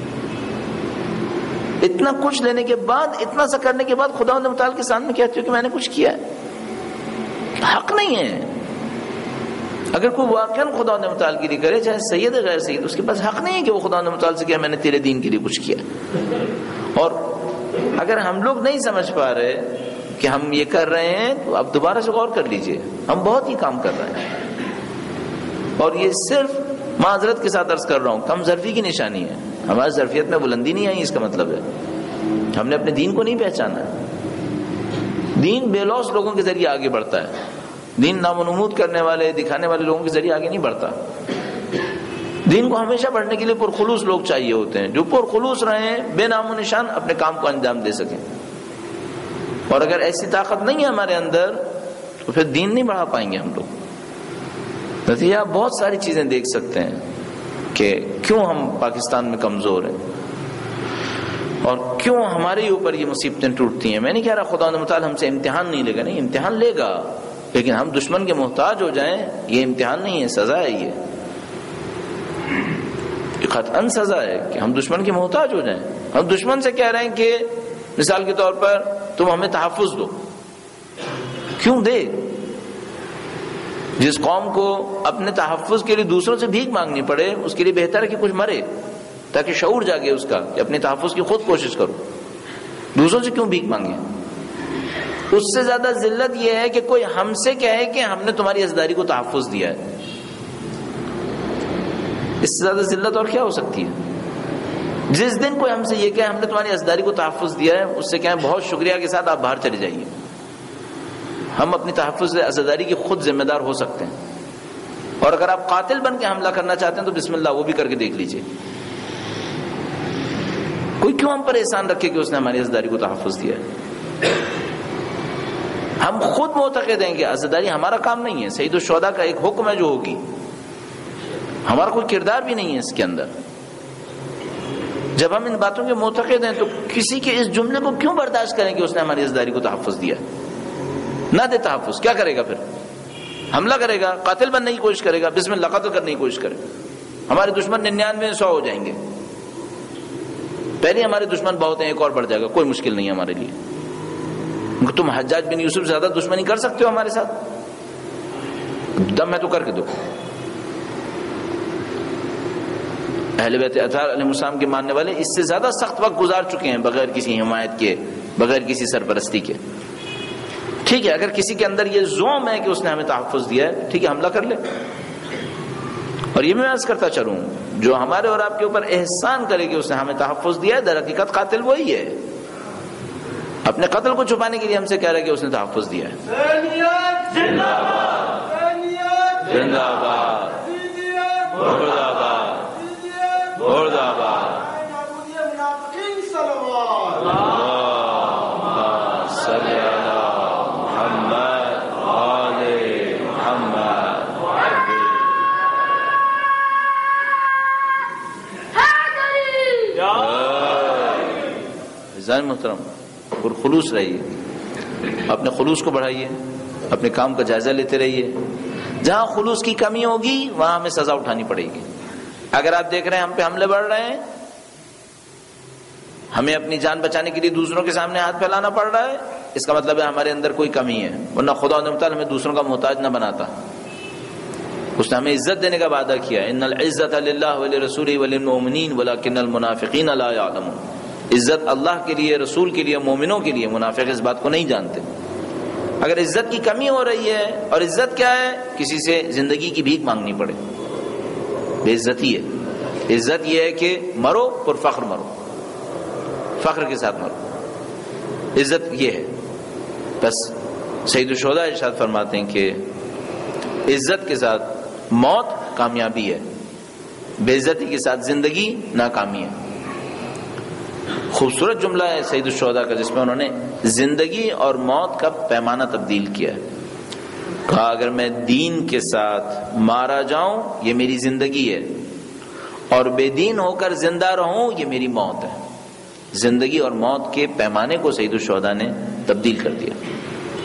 اتنا کچھ لینے کے بعد، اتنا سا کرنے کے بعد خدا متعال کے سامنے کہتے ہو کہ میں نے کچھ کیا ہے. حق نہیں ہے. اگر کوئی واقعاً خدا متعال کے لیے کرے، چاہے سید ہے غیر سید، اس کے پاس حق نہیں ہے کہ وہ خدا متعال سے کہ میں نے تیرے دین کے لیے کچھ کیا. اور اگر ہم لوگ نہیں سمجھ پا رہے کہ ہم یہ کر رہے ہیں تو اب دوبارہ سے غور کر لیجئے، ہم بہت ہی کام کر رہے ہیں. اور یہ صرف معذرت کے ساتھ عرض کر رہا ہوں، کم ظرفی کی نشانی ہے. ہماری ظرفیت میں بلندی نہیں آئی، اس کا مطلب ہے ہم نے اپنے دین کو نہیں پہچانا ہے. دین بے لوث لوگوں کے ذریعے آگے بڑھتا ہے. دین نام و نمود کرنے والے، دکھانے والے لوگوں کے ذریعے آگے نہیں بڑھتا. دین کو ہمیشہ بڑھنے کے لیے پرخلوص لوگ چاہیے ہوتے ہیں، جو پرخلوص رہیں، بے نام و نشان اپنے کام کو انجام دے سکیں. اور اگر ایسی طاقت نہیں ہے ہمارے اندر تو پھر دین نہیں بڑھا پائیں گے ہم لوگ. نتیجہ بہت ساری چیزیں دیکھ سکتے ہیں کہ کیوں ہم پاکستان میں کمزور ہیں اور کیوں ہمارے اوپر یہ مصیبتیں ٹوٹتی ہیں. میں نہیں کہہ رہا خدا متعال ہم سے امتحان نہیں لے گا، نہیں، امتحان لے گا، لیکن ہم دشمن کے محتاج ہو جائیں یہ امتحان نہیں ہے، سزا ہے. یہ قطعاً سزا ہے کہ ہم دشمن کے محتاج ہو جائیں. ہم دشمن سے کہہ رہے ہیں کہ مثال کے طور پر تم ہمیں تحفظ دو. کیوں دے؟ جس قوم کو اپنے تحفظ کے لیے دوسروں سے بھیک مانگنی پڑے، اس کے لیے بہتر ہے کہ کچھ مرے تاکہ شعور جاگے اس کا کہ اپنے تحفظ کی خود کوشش کرو. دوسروں سے کیوں بھیک مانگے؟ اس سے زیادہ ذلت یہ ہے کہ کوئی ہم سے کہے کہ ہم نے تمہاری ازداری کو تحفظ دیا ہے. اس سے زیادہ ذلت اور کیا ہو سکتی ہے؟ جس دن کوئی ہم سے یہ کہے ہم نے تمہاری ازداری کو تحفظ دیا ہے، اس سے کہیں بہت شکریہ کے ساتھ آپ باہر چلے جائیے. ہم اپنی تحفظ ازداری کی خود ذمہ دار ہو سکتے ہیں. اور اگر آپ قاتل بن کے حملہ کرنا چاہتے ہیں تو بسم اللہ، وہ بھی کر کے دیکھ لیجئے. کوئی کیوں ہم پر احسان رکھے کہ اس نے ہماری ازداری کو تحفظ دیا ہے؟ ہم خود معتقد ہیں کہ عزاداری ہمارا کام نہیں ہے، سید الشہداء کا ایک حکم ہے جو ہوگی، ہمارا کوئی کردار بھی نہیں ہے اس کے اندر. جب ہم ان باتوں کے معتقد ہیں تو کسی کے اس جملے کو کیوں برداشت کریں کہ اس نے ہماری عزاداری کو تحفظ دیا؟ نہ دے تحفظ، کیا کرے گا پھر؟ حملہ کرے گا، قاتل بننے کی کوشش کرے گا، بسم اللہ قتل کرنے کی کوشش کرے گا. ہمارے دشمن 99 ہو جائیں گے. پہلے ہمارے دشمن بہت ہیں، ایک اور بڑھ جائے گا، کوئی مشکل نہیں ہے ہمارے لیے. تم حجاج بن یوسف سے زیادہ دشمنی کر سکتے ہو ہمارے ساتھ؟ دم ہے تو کر کے دو. اہل بیت اطہار علیہ السلام کے ماننے والے اس سے زیادہ سخت وقت گزار چکے ہیں بغیر کسی حمایت کے، بغیر کسی سرپرستی کے. ٹھیک ہے، اگر کسی کے اندر یہ زوم ہے کہ اس نے ہمیں تحفظ دیا ہے، ٹھیک ہے، حملہ کر لے. اور یہ میں عرض کرتا چلوں، جو ہمارے اور آپ کے اوپر احسان کرے کہ اس نے ہمیں تحفظ دیا ہے، در حقیقت قاتل وہی ہے. اپنے قتل کو چھپانے کے لیے ہم سے کہہ رہا ہے کہ اس نے تحفظ دیا ہے. زندہ باد، زندہ باد، مرد آباد، مرد آباد. محترم، پرخلوص رہیے، اپنے خلوص کو بڑھائیے، اپنے کام کا جائزہ لیتے رہیے. جہاں خلوص کی کمی ہوگی وہاں ہمیں سزا اٹھانی پڑے گی. اگر آپ دیکھ رہے ہیں ہم پہ حملے بڑھ رہے ہیں، ہمیں اپنی جان بچانے کے لیے دوسروں کے سامنے ہاتھ پھیلانا پڑ رہا ہے، اس کا مطلب ہے ہمارے اندر کوئی کمی ہے. ورنہ خدا تعالیٰ ہمیں دوسروں کا محتاج نہ بناتا. اس نے ہمیں عزت دینے کا وعدہ کیا، ان العزت للہ ولرسولہ وللمؤمنین ولکن المنافقین لا یعلمون. عزت اللہ کے لیے، رسول کے لیے، مومنوں کے لیے. منافق اس بات کو نہیں جانتے. اگر عزت کی کمی ہو رہی ہے، اور عزت کیا ہے؟ کسی سے زندگی کی بھیک مانگنی پڑے، بے عزتی ہے. عزت یہ ہے کہ مرو پر فخر مرو، فخر کے ساتھ مرو. عزت یہ ہے. بس سید الشہداء ارشاد فرماتے ہیں کہ عزت کے ساتھ موت کامیابی ہے، بے عزتی کے ساتھ زندگی ناکامی ہے. خوبصورت جملہ ہے سید الشہداء کا، جس میں انہوں نے زندگی اور موت کا پیمانہ تبدیل کیا ہے. کہا اگر میں دین کے ساتھ مارا جاؤں یہ میری زندگی ہے، اور بے دین ہو کر زندہ رہوں یہ میری موت ہے. زندگی اور موت کے پیمانے کو سید الشہداء نے تبدیل کر دیا.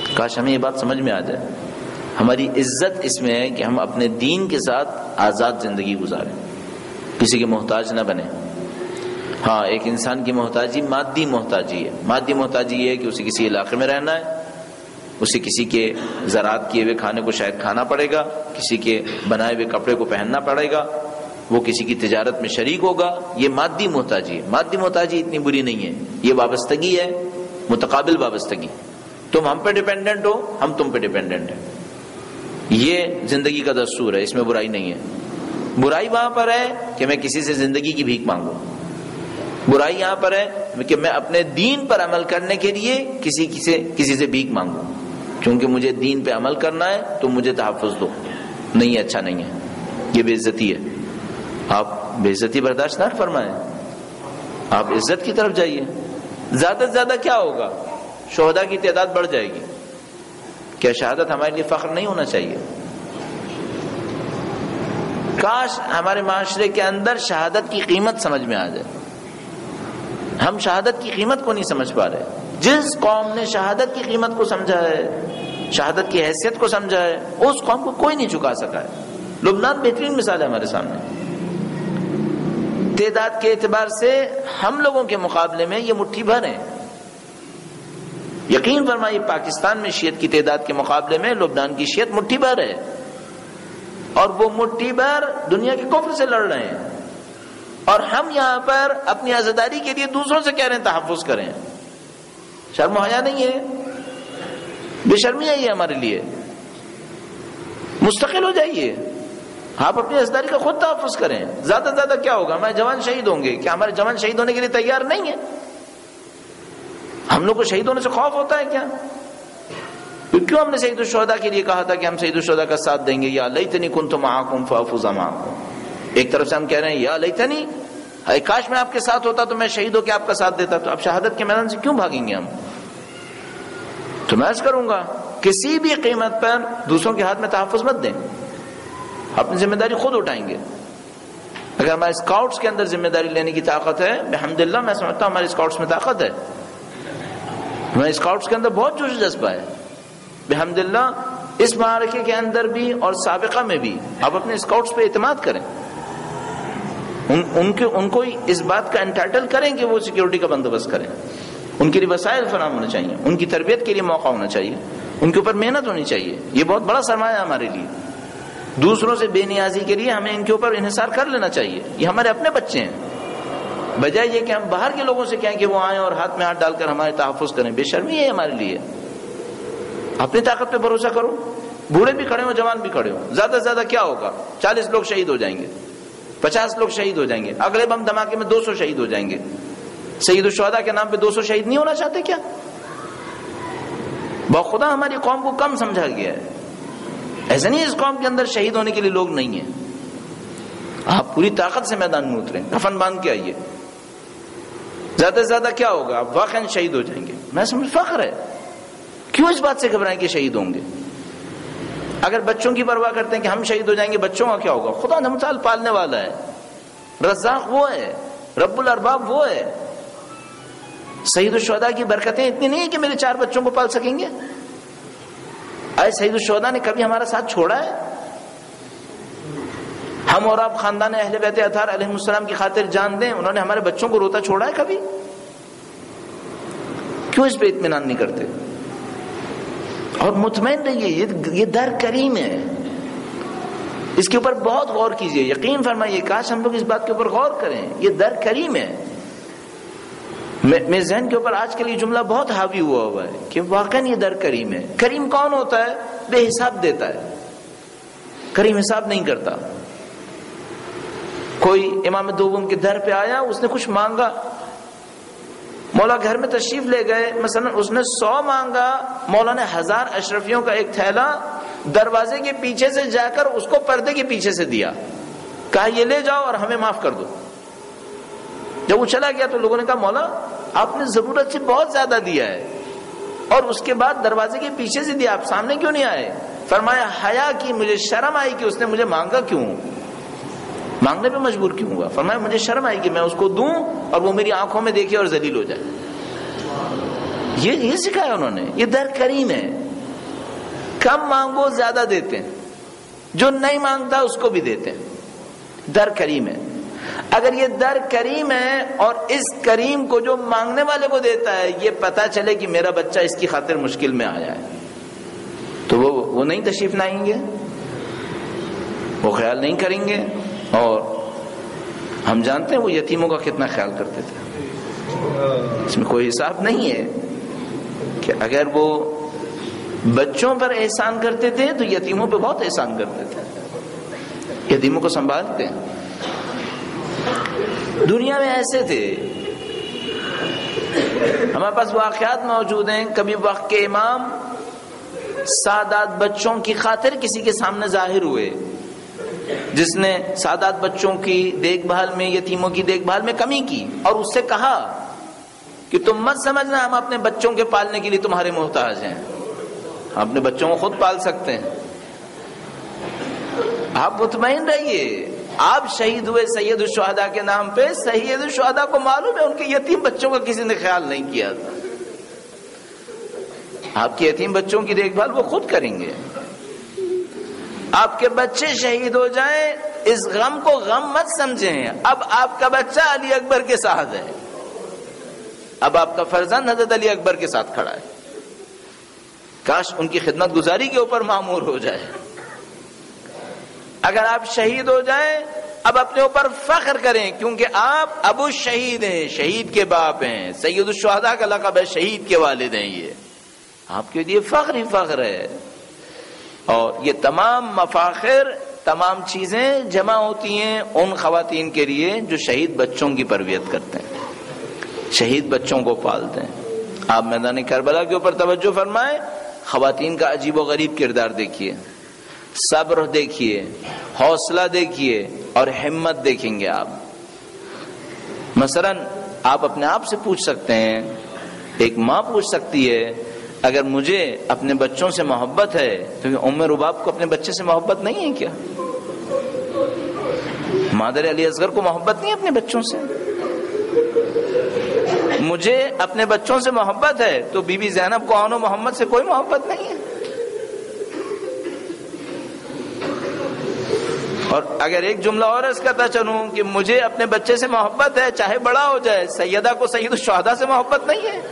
کاش ہمیں یہ بات سمجھ میں آ جائے. ہماری عزت اس میں ہے کہ ہم اپنے دین کے ساتھ آزاد زندگی گزاریں، کسی کے محتاج نہ بنے. ہاں ایک انسان کی محتاجی مادی محتاجی ہے. مادی محتاجی یہ ہے کہ اسے کسی علاقے میں رہنا ہے، اسے کسی کے زراعت کیے ہوئے کھانے کو شاید کھانا پڑے گا، کسی کے بنائے ہوئے کپڑے کو پہننا پڑے گا، وہ کسی کی تجارت میں شریک ہوگا. یہ مادی محتاجی ہے. مادی محتاجی اتنی بری نہیں ہے، یہ وابستگی ہے، متقابل وابستگی. تم ہم پہ ڈیپینڈنٹ ہو، ہم تم پہ ڈیپینڈنٹ ہیں. یہ زندگی کا دستور ہے، اس میں برائی نہیں ہے. برائی وہاں پر ہے کہ میں کسی سے زندگی کی بھیک مانگوں. برائی یہاں پر ہے کہ میں اپنے دین پر عمل کرنے کے لیے کسی سے بھیک مانگوں. چونکہ مجھے دین پہ عمل کرنا ہے تو مجھے تحفظ دو. نہیں، اچھا نہیں ہے، یہ بے عزتی ہے. آپ بے عزتی برداشت نہ فرمائیں، آپ عزت کی طرف جائیے. زیادہ سے زیادہ کیا ہوگا؟ شہداء کی تعداد بڑھ جائے گی. کیا شہادت ہمارے لیے فخر نہیں ہونا چاہیے؟ کاش ہمارے معاشرے کے اندر شہادت کی قیمت سمجھ میں آ جائے. ہم شہادت کی قیمت کو نہیں سمجھ پا رہے. جس قوم نے شہادت کی قیمت کو سمجھا ہے، شہادت کی حیثیت کو سمجھا ہے، اس قوم کو کوئی نہیں چکا سکا ہے. لبنان بہترین مثال ہے ہمارے سامنے. تعداد کے اعتبار سے ہم لوگوں کے مقابلے میں یہ مٹھی بھر ہیں. یقین فرمائیے پاکستان میں شیعت کی تعداد کے مقابلے میں لبنان کی شیعت مٹھی بھر ہے، اور وہ مٹھی بھر دنیا کے کفر سے لڑ رہے ہیں. اور ہم یہاں پر اپنی آزاداری کے لیے دوسروں سے کہہ رہے ہیں تحفظ کریں. شرم و حیا نہیں ہے؟ بے شرمی ہے یہ ہمارے لیے. مستقل ہو جائیے، آپ اپنی آزاداری کا خود تحفظ کریں. زیادہ سے زیادہ کیا ہوگا؟ ہمارے جوان شہید ہوں گے. کیا ہمارے جوان شہید ہونے کے لیے تیار نہیں ہے؟ ہم لوگ کو شہید ہونے سے خوف ہوتا ہے کیا؟ کیوں ہم نے سید الشہداء کے لیے کہا تھا کہ ہم سید الشہداء کا ساتھ دیں گے؟ یا لیتنی کنت معکم فافوز معکم. ایک طرف سے ہم کہہ رہے ہیں یا لیتنی، کاش میں آپ کے ساتھ ہوتا تو میں شہید ہو کے آپ کا ساتھ دیتا. تو اب شہادت کے میدان سے کیوں بھاگیں گے ہم؟ تو میں عرض کروں گا کسی بھی قیمت پر دوسروں کے ہاتھ میں تحفظ مت دیں. اپنی ذمہ داری خود اٹھائیں گے. اگر ہمارے اسکاؤٹس کے اندر ذمہ داری لینے کی طاقت ہے، الحمدللہ میں سمجھتا ہوں ہمارے اسکاؤٹس میں طاقت ہے. ہمارے اسکاؤٹس کے اندر بہت جوش جذبہ ہے الحمدللہ. اس معرکے کے اندر بھی اور سابقہ میں بھی آپ اپنے اسکاؤٹس پہ اعتماد کریں. ان کو اس بات کا انٹائٹل کریں کہ وہ سیکیورٹی کا بندوبست کریں. ان کے لیے وسائل فراہم ہونے چاہیے، ان کی تربیت کے لیے موقع ہونا چاہیے، ان کے اوپر محنت ہونی چاہیے. یہ بہت بڑا سرمایہ ہے ہمارے لیے. دوسروں سے بے نیازی کے لیے ہمیں ان کے اوپر انحصار کر لینا چاہیے. یہ ہمارے اپنے بچے ہیں، بجائے یہ کہ ہم باہر کے لوگوں سے کہیں کہ وہ آئیں اور ہاتھ میں ہاتھ ڈال کر ہمارے تحفظ کریں. بے شرمی ہے ہمارے لیے. اپنی طاقت پہ بھروسہ کرو. بوڑھے بھی کھڑے ہو، جوان بھی کھڑے ہو. زیادہ سے زیادہ کیا ہوگا؟ 40 لوگ شہید ہو جائیں گے، 50 لوگ شہید ہو جائیں گے. اگلے بم دھماکے میں 200 شہید ہو جائیں گے. سید الشہداء کے نام پہ 200 شہید نہیں ہونا چاہتے کیا؟ بخدا ہماری قوم کو کم سمجھا گیا ہے. ایسا نہیں اس قوم کے اندر شہید ہونے کے لیے لوگ نہیں ہیں. آپ پوری طاقت سے میدان میں اتریں، کفن باندھ کے آئیے. زیادہ سے زیادہ کیا ہوگا؟ آپ واقعا شہید ہو جائیں گے. میں سمجھ فخر ہے. کیوں اس بات سے گھبرائیں کہ شہید ہوں گے؟ اگر بچوں کی پرواہ کرتے ہیں کہ ہم شہید ہو جائیں گے، بچوں کا کیا ہوگا؟ خدا نمثال پالنے والا ہے، رزاق وہ ہے، رب الارباب وہ ہے. سید الشہداء کی برکتیں اتنی نہیں ہیں کہ میرے 4 بچوں کو پال سکیں گے. آئے سید الشہداء نے کبھی ہمارا ساتھ چھوڑا ہے؟ ہم اور آپ خاندان اہل بیت اطہار علیہ السلام کی خاطر جان دیں، انہوں نے ہمارے بچوں کو روتا چھوڑا ہے کبھی؟ کیوں اس پہ اطمینان نہیں کرتے؟ اور مطمئن رہیے، یہ در کریم ہے. اس کے اوپر بہت غور کیجئے. یقین فرمائیے کاش ہم لوگ اس بات کے اوپر غور کریں. یہ در کریم ہے. میرے ذہن کے اوپر آج کل یہ جملہ بہت حاوی ہوا ہے کہ واقعا یہ در کریم ہے. کریم کون ہوتا ہے؟ بے حساب دیتا ہے. کریم حساب نہیں کرتا. کوئی امام دوم کے در پہ آیا، اس نے کچھ مانگا، مولا گھر میں تشریف لے گئے، مثلا اس نے 100 مانگا، مولا نے 1000 اشرفیوں کا ایک تھیلا دروازے کے پیچھے سے جا کر اس کو پردے کے پیچھے سے دیا، کہا یہ لے جاؤ اور ہمیں معاف کر دو. جب وہ چلا گیا تو لوگوں نے کہا مولا آپ نے ضرورت سے بہت زیادہ دیا ہے، اور اس کے بعد دروازے کے پیچھے سے دیا، آپ سامنے کیوں نہیں آئے؟ فرمایا حیا کی، مجھے شرم آئی کہ اس نے مجھے مانگا کیوں، مانگنے پہ مجبور کیوں ہوا. فرمایا مجھے شرم آئی کہ میں اس کو دوں اور وہ میری آنکھوں میں دیکھے اور ذلیل ہو جائے. یہ سکھایا انہوں نے. یہ در کریم ہے. کم مانگو زیادہ دیتے ہیں، جو نہیں مانگتا اس کو بھی دیتے ہیں. در کریم ہے. اگر یہ در کریم ہے اور اس کریم کو جو مانگنے والے کو دیتا ہے یہ پتا چلے کہ میرا بچہ اس کی خاطر مشکل میں آیا ہے، تو وہ نہیں تشریف لائیں گے، وہ خیال نہیں کریں گے. اور ہم جانتے ہیں وہ یتیموں کا کتنا خیال کرتے تھے، اس میں کوئی حساب نہیں ہے کہ اگر وہ بچوں پر احسان کرتے تھے تو یتیموں پہ بہت احسان کرتے تھے، یتیموں کو سنبھالتے ہیں. دنیا میں ایسے تھے. ہمارے پاس واقعات موجود ہیں. کبھی وقت کے امام سادات بچوں کی خاطر کسی کے سامنے ظاہر ہوئے جس نے سادات بچوں کی دیکھ بھال میں، یتیموں کی دیکھ بھال میں کمی کی، اور اس سے کہا کہ تم مت سمجھنا ہم اپنے بچوں کے پالنے کے لیے تمہارے محتاج ہیں، ہم اپنے بچوں کو خود پال سکتے ہیں. آپ مطمئن رہیے، آپ شہید ہوئے سید الشہداء کے نام پہ، سید الشہداء کو معلوم ہے ان کے یتیم بچوں کا کسی نے خیال نہیں کیا تھا. آپ کے یتیم بچوں کی دیکھ بھال وہ خود کریں گے. آپ کے بچے شہید ہو جائیں اس غم کو غم مت سمجھیں. اب آپ کا بچہ علی اکبر کے ساتھ ہے، اب آپ کا فرزند حضرت علی اکبر کے ساتھ کھڑا ہے. کاش ان کی خدمت گزاری کے اوپر معمور ہو جائے. اگر آپ شہید ہو جائیں اب اپنے اوپر فخر کریں، کیونکہ آپ ابو شہید ہیں، شہید کے باپ ہیں، سید الشہداء کا لقب ہے، شہید کے والد ہیں. یہ آپ کے لیے فخر ہی فخر ہے. اور یہ تمام مفاخر، تمام چیزیں جمع ہوتی ہیں ان خواتین کے لیے جو شہید بچوں کی تربیت کرتے ہیں، شہید بچوں کو پالتے ہیں. آپ میدان کربلا کے اوپر توجہ فرمائیں، خواتین کا عجیب و غریب کردار دیکھیے، صبر دیکھیے، حوصلہ دیکھیے اور ہمت دیکھیں گے آپ. مثلا آپ اپنے آپ سے پوچھ سکتے ہیں، ایک ماں پوچھ سکتی ہے اگر مجھے اپنے بچوں سے محبت ہے تو ام رباب کو اپنے بچے سے محبت نہیں ہے کیا؟ مادر علی اصغر کو محبت نہیں ہے اپنے بچوں سے؟ مجھے اپنے بچوں سے محبت ہے تو بی بی زینب کو آن و محمد سے کوئی محبت نہیں ہے. اور اگر ایک جملہ اور اس کرتا چلوں کہ مجھے اپنے بچے سے محبت ہے چاہے بڑا ہو جائے، سیدہ کو سید الشہداء سے محبت نہیں ہے.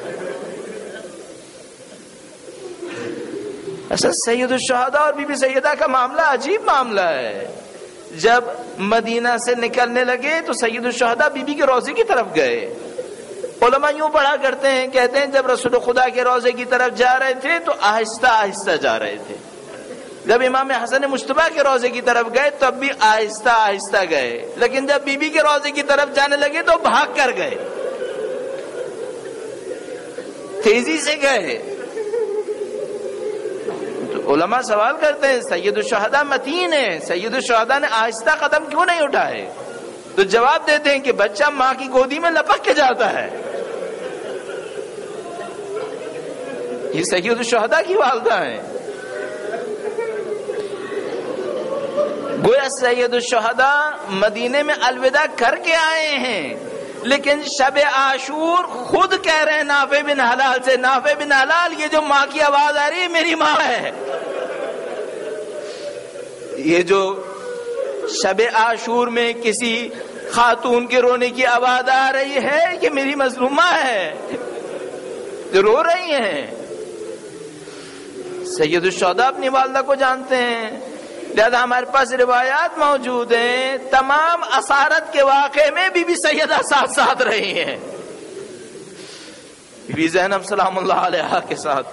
ایسا سید الشہداء اور بی بی سیدہ کا معاملہ عجیب معاملہ ہے. جب مدینہ سے نکلنے لگے تو سید الشہداء بی بی کے روضے کی طرف گئے. علماء یوں پڑھا کرتے ہیں، کہتے ہیں جب رسول خدا کے روضے کی طرف جا رہے تھے تو آہستہ آہستہ جا رہے تھے. جب امام حسن مجتبیٰ کے روضے کی طرف گئے تب بھی آہستہ آہستہ گئے، لیکن جب بی بی کے روضے کی طرف جانے لگے تو بھاگ کر گئے، تیزی سے گئے. تو علماء سوال کرتے ہیں سید الشہداء متین ہے، سید الشہداء نے آہستہ قدم کیوں نہیں اٹھائے؟ تو جواب دیتے ہیں کہ بچہ ماں کی گودی میں لپک کے جاتا ہے. یہ سید الشہداء کی والدہ ہیں. گویا سید الشہداء مدینے میں الوداع کر کے آئے ہیں، لیکن شب عاشور خود کہہ رہے ہیں نافع بن حلال سے، نافع بن حلال یہ جو ماں کی آواز آ رہی ہے میری ماں ہے. یہ جو شب عاشور میں کسی خاتون کے رونے کی آواز آ رہی ہے یہ میری مظلومہ ہے جو رو رہی ہیں. سید الشہداء اپنی والدہ کو جانتے ہیں، لہذا ہمارے پاس روایات موجود ہیں تمام اسارت کے واقعے میں بی بی سیدہ ساتھ ساتھ رہی ہیں، بی بی زینب سلام اللہ علیہا کے ساتھ.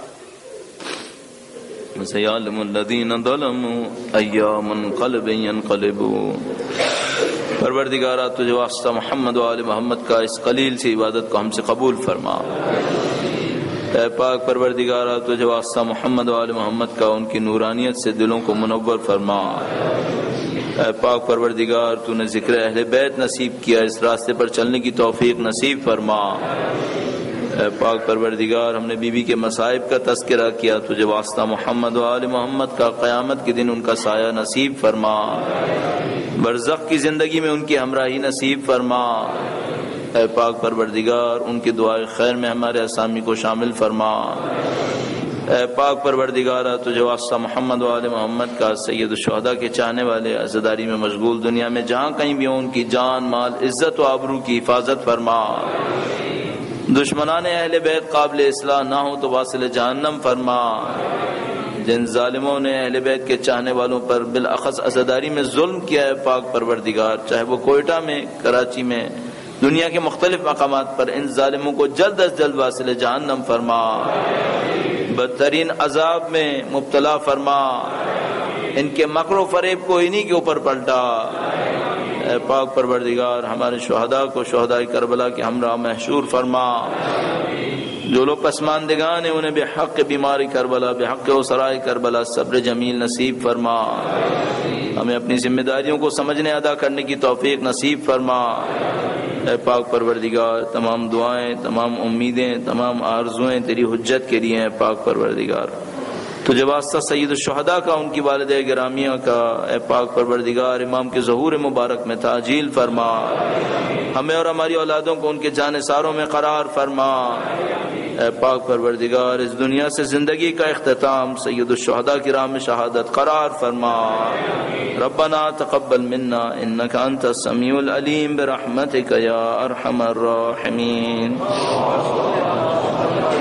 سیعلم الذین ظلموا ایا منقلب ینقلبوا. پروردگارا تجھے واسطہ محمد و آل محمد کا اس قلیل سی عبادت کو ہم سے قبول فرما. اے پاک پروردگارا تجھے واسطہ محمد و آل محمد کا ان کی نورانیت سے دلوں کو منور فرما. اے پاک پروردگار تو نے ذکر اہل بیت نصیب کیا، اس راستے پر چلنے کی توفیق نصیب فرما. اے پاک پروردگار ہم نے بی بی کے مصائب کا تذکرہ کیا، تجھے واسطہ محمد و آل محمد کا قیامت کے دن ان کا سایہ نصیب فرما. برزخ کی زندگی میں ان کی ہمراہی نصیب فرما. اے پاک پروردگار ان کی دعائے خیر میں ہمارے اسامی کو شامل فرما. اے پاک پروردگارہ تجھے واسطہ محمد و آل محمد کا، سید الشہداء کے چاہنے والے، عزاداری میں مشغول دنیا میں جہاں کہیں بھی ہوں ان کی جان مال عزت و آبرو کی حفاظت فرما، دشمنان اہل بیت قابل اصلاح نہ ہو تو واصل جہنم فرما، جن ظالموں نے اہل بیت کے چاہنے والوں پر بالاخص عزاداری میں ظلم کیا ہے پاک پروردگار، چاہے وہ کوئٹہ میں، کراچی میں، دنیا کے مختلف مقامات پر، ان ظالموں کو جلد از جلد واصل جہنم فرما، بدترین عذاب میں مبتلا فرما، ان کے مکر و فریب کو انہی کے اوپر پلٹا۔ اے پاک پروردگار ہمارے شہداء کو شہداء کربلا کے ہمراہ محشور فرما، جو لوگ پسماندگان ہیں انہیں بحق بیماری کربلا، بحق اسرائے کربلا صبر جمیل نصیب فرما، ہمیں اپنی ذمہ داریوں کو سمجھنے ادا کرنے کی توفیق نصیب فرما۔ اے پاک پروردگار تمام دعائیں، تمام امیدیں، تمام آرزویں تیری حجت کے لیے ہیں پاک پروردگار، تجھے واسطہ سید الشہداء کا، ان کی والدہ گرامیہ کا، اے پاک پروردگار امام کے ظہور مبارک میں تعجیل فرما، ہمیں اور ہماری اولادوں کو ان کے جانثاروں میں قرار فرما۔ اے پاک پروردگار اس دنیا سے زندگی کا اختتام سید الشہداء کی راہ میں شہادت قرار فرما۔ ربنا تقبل منا انک انت السمیع العلیم برحمتک یا ارحم الراحمین۔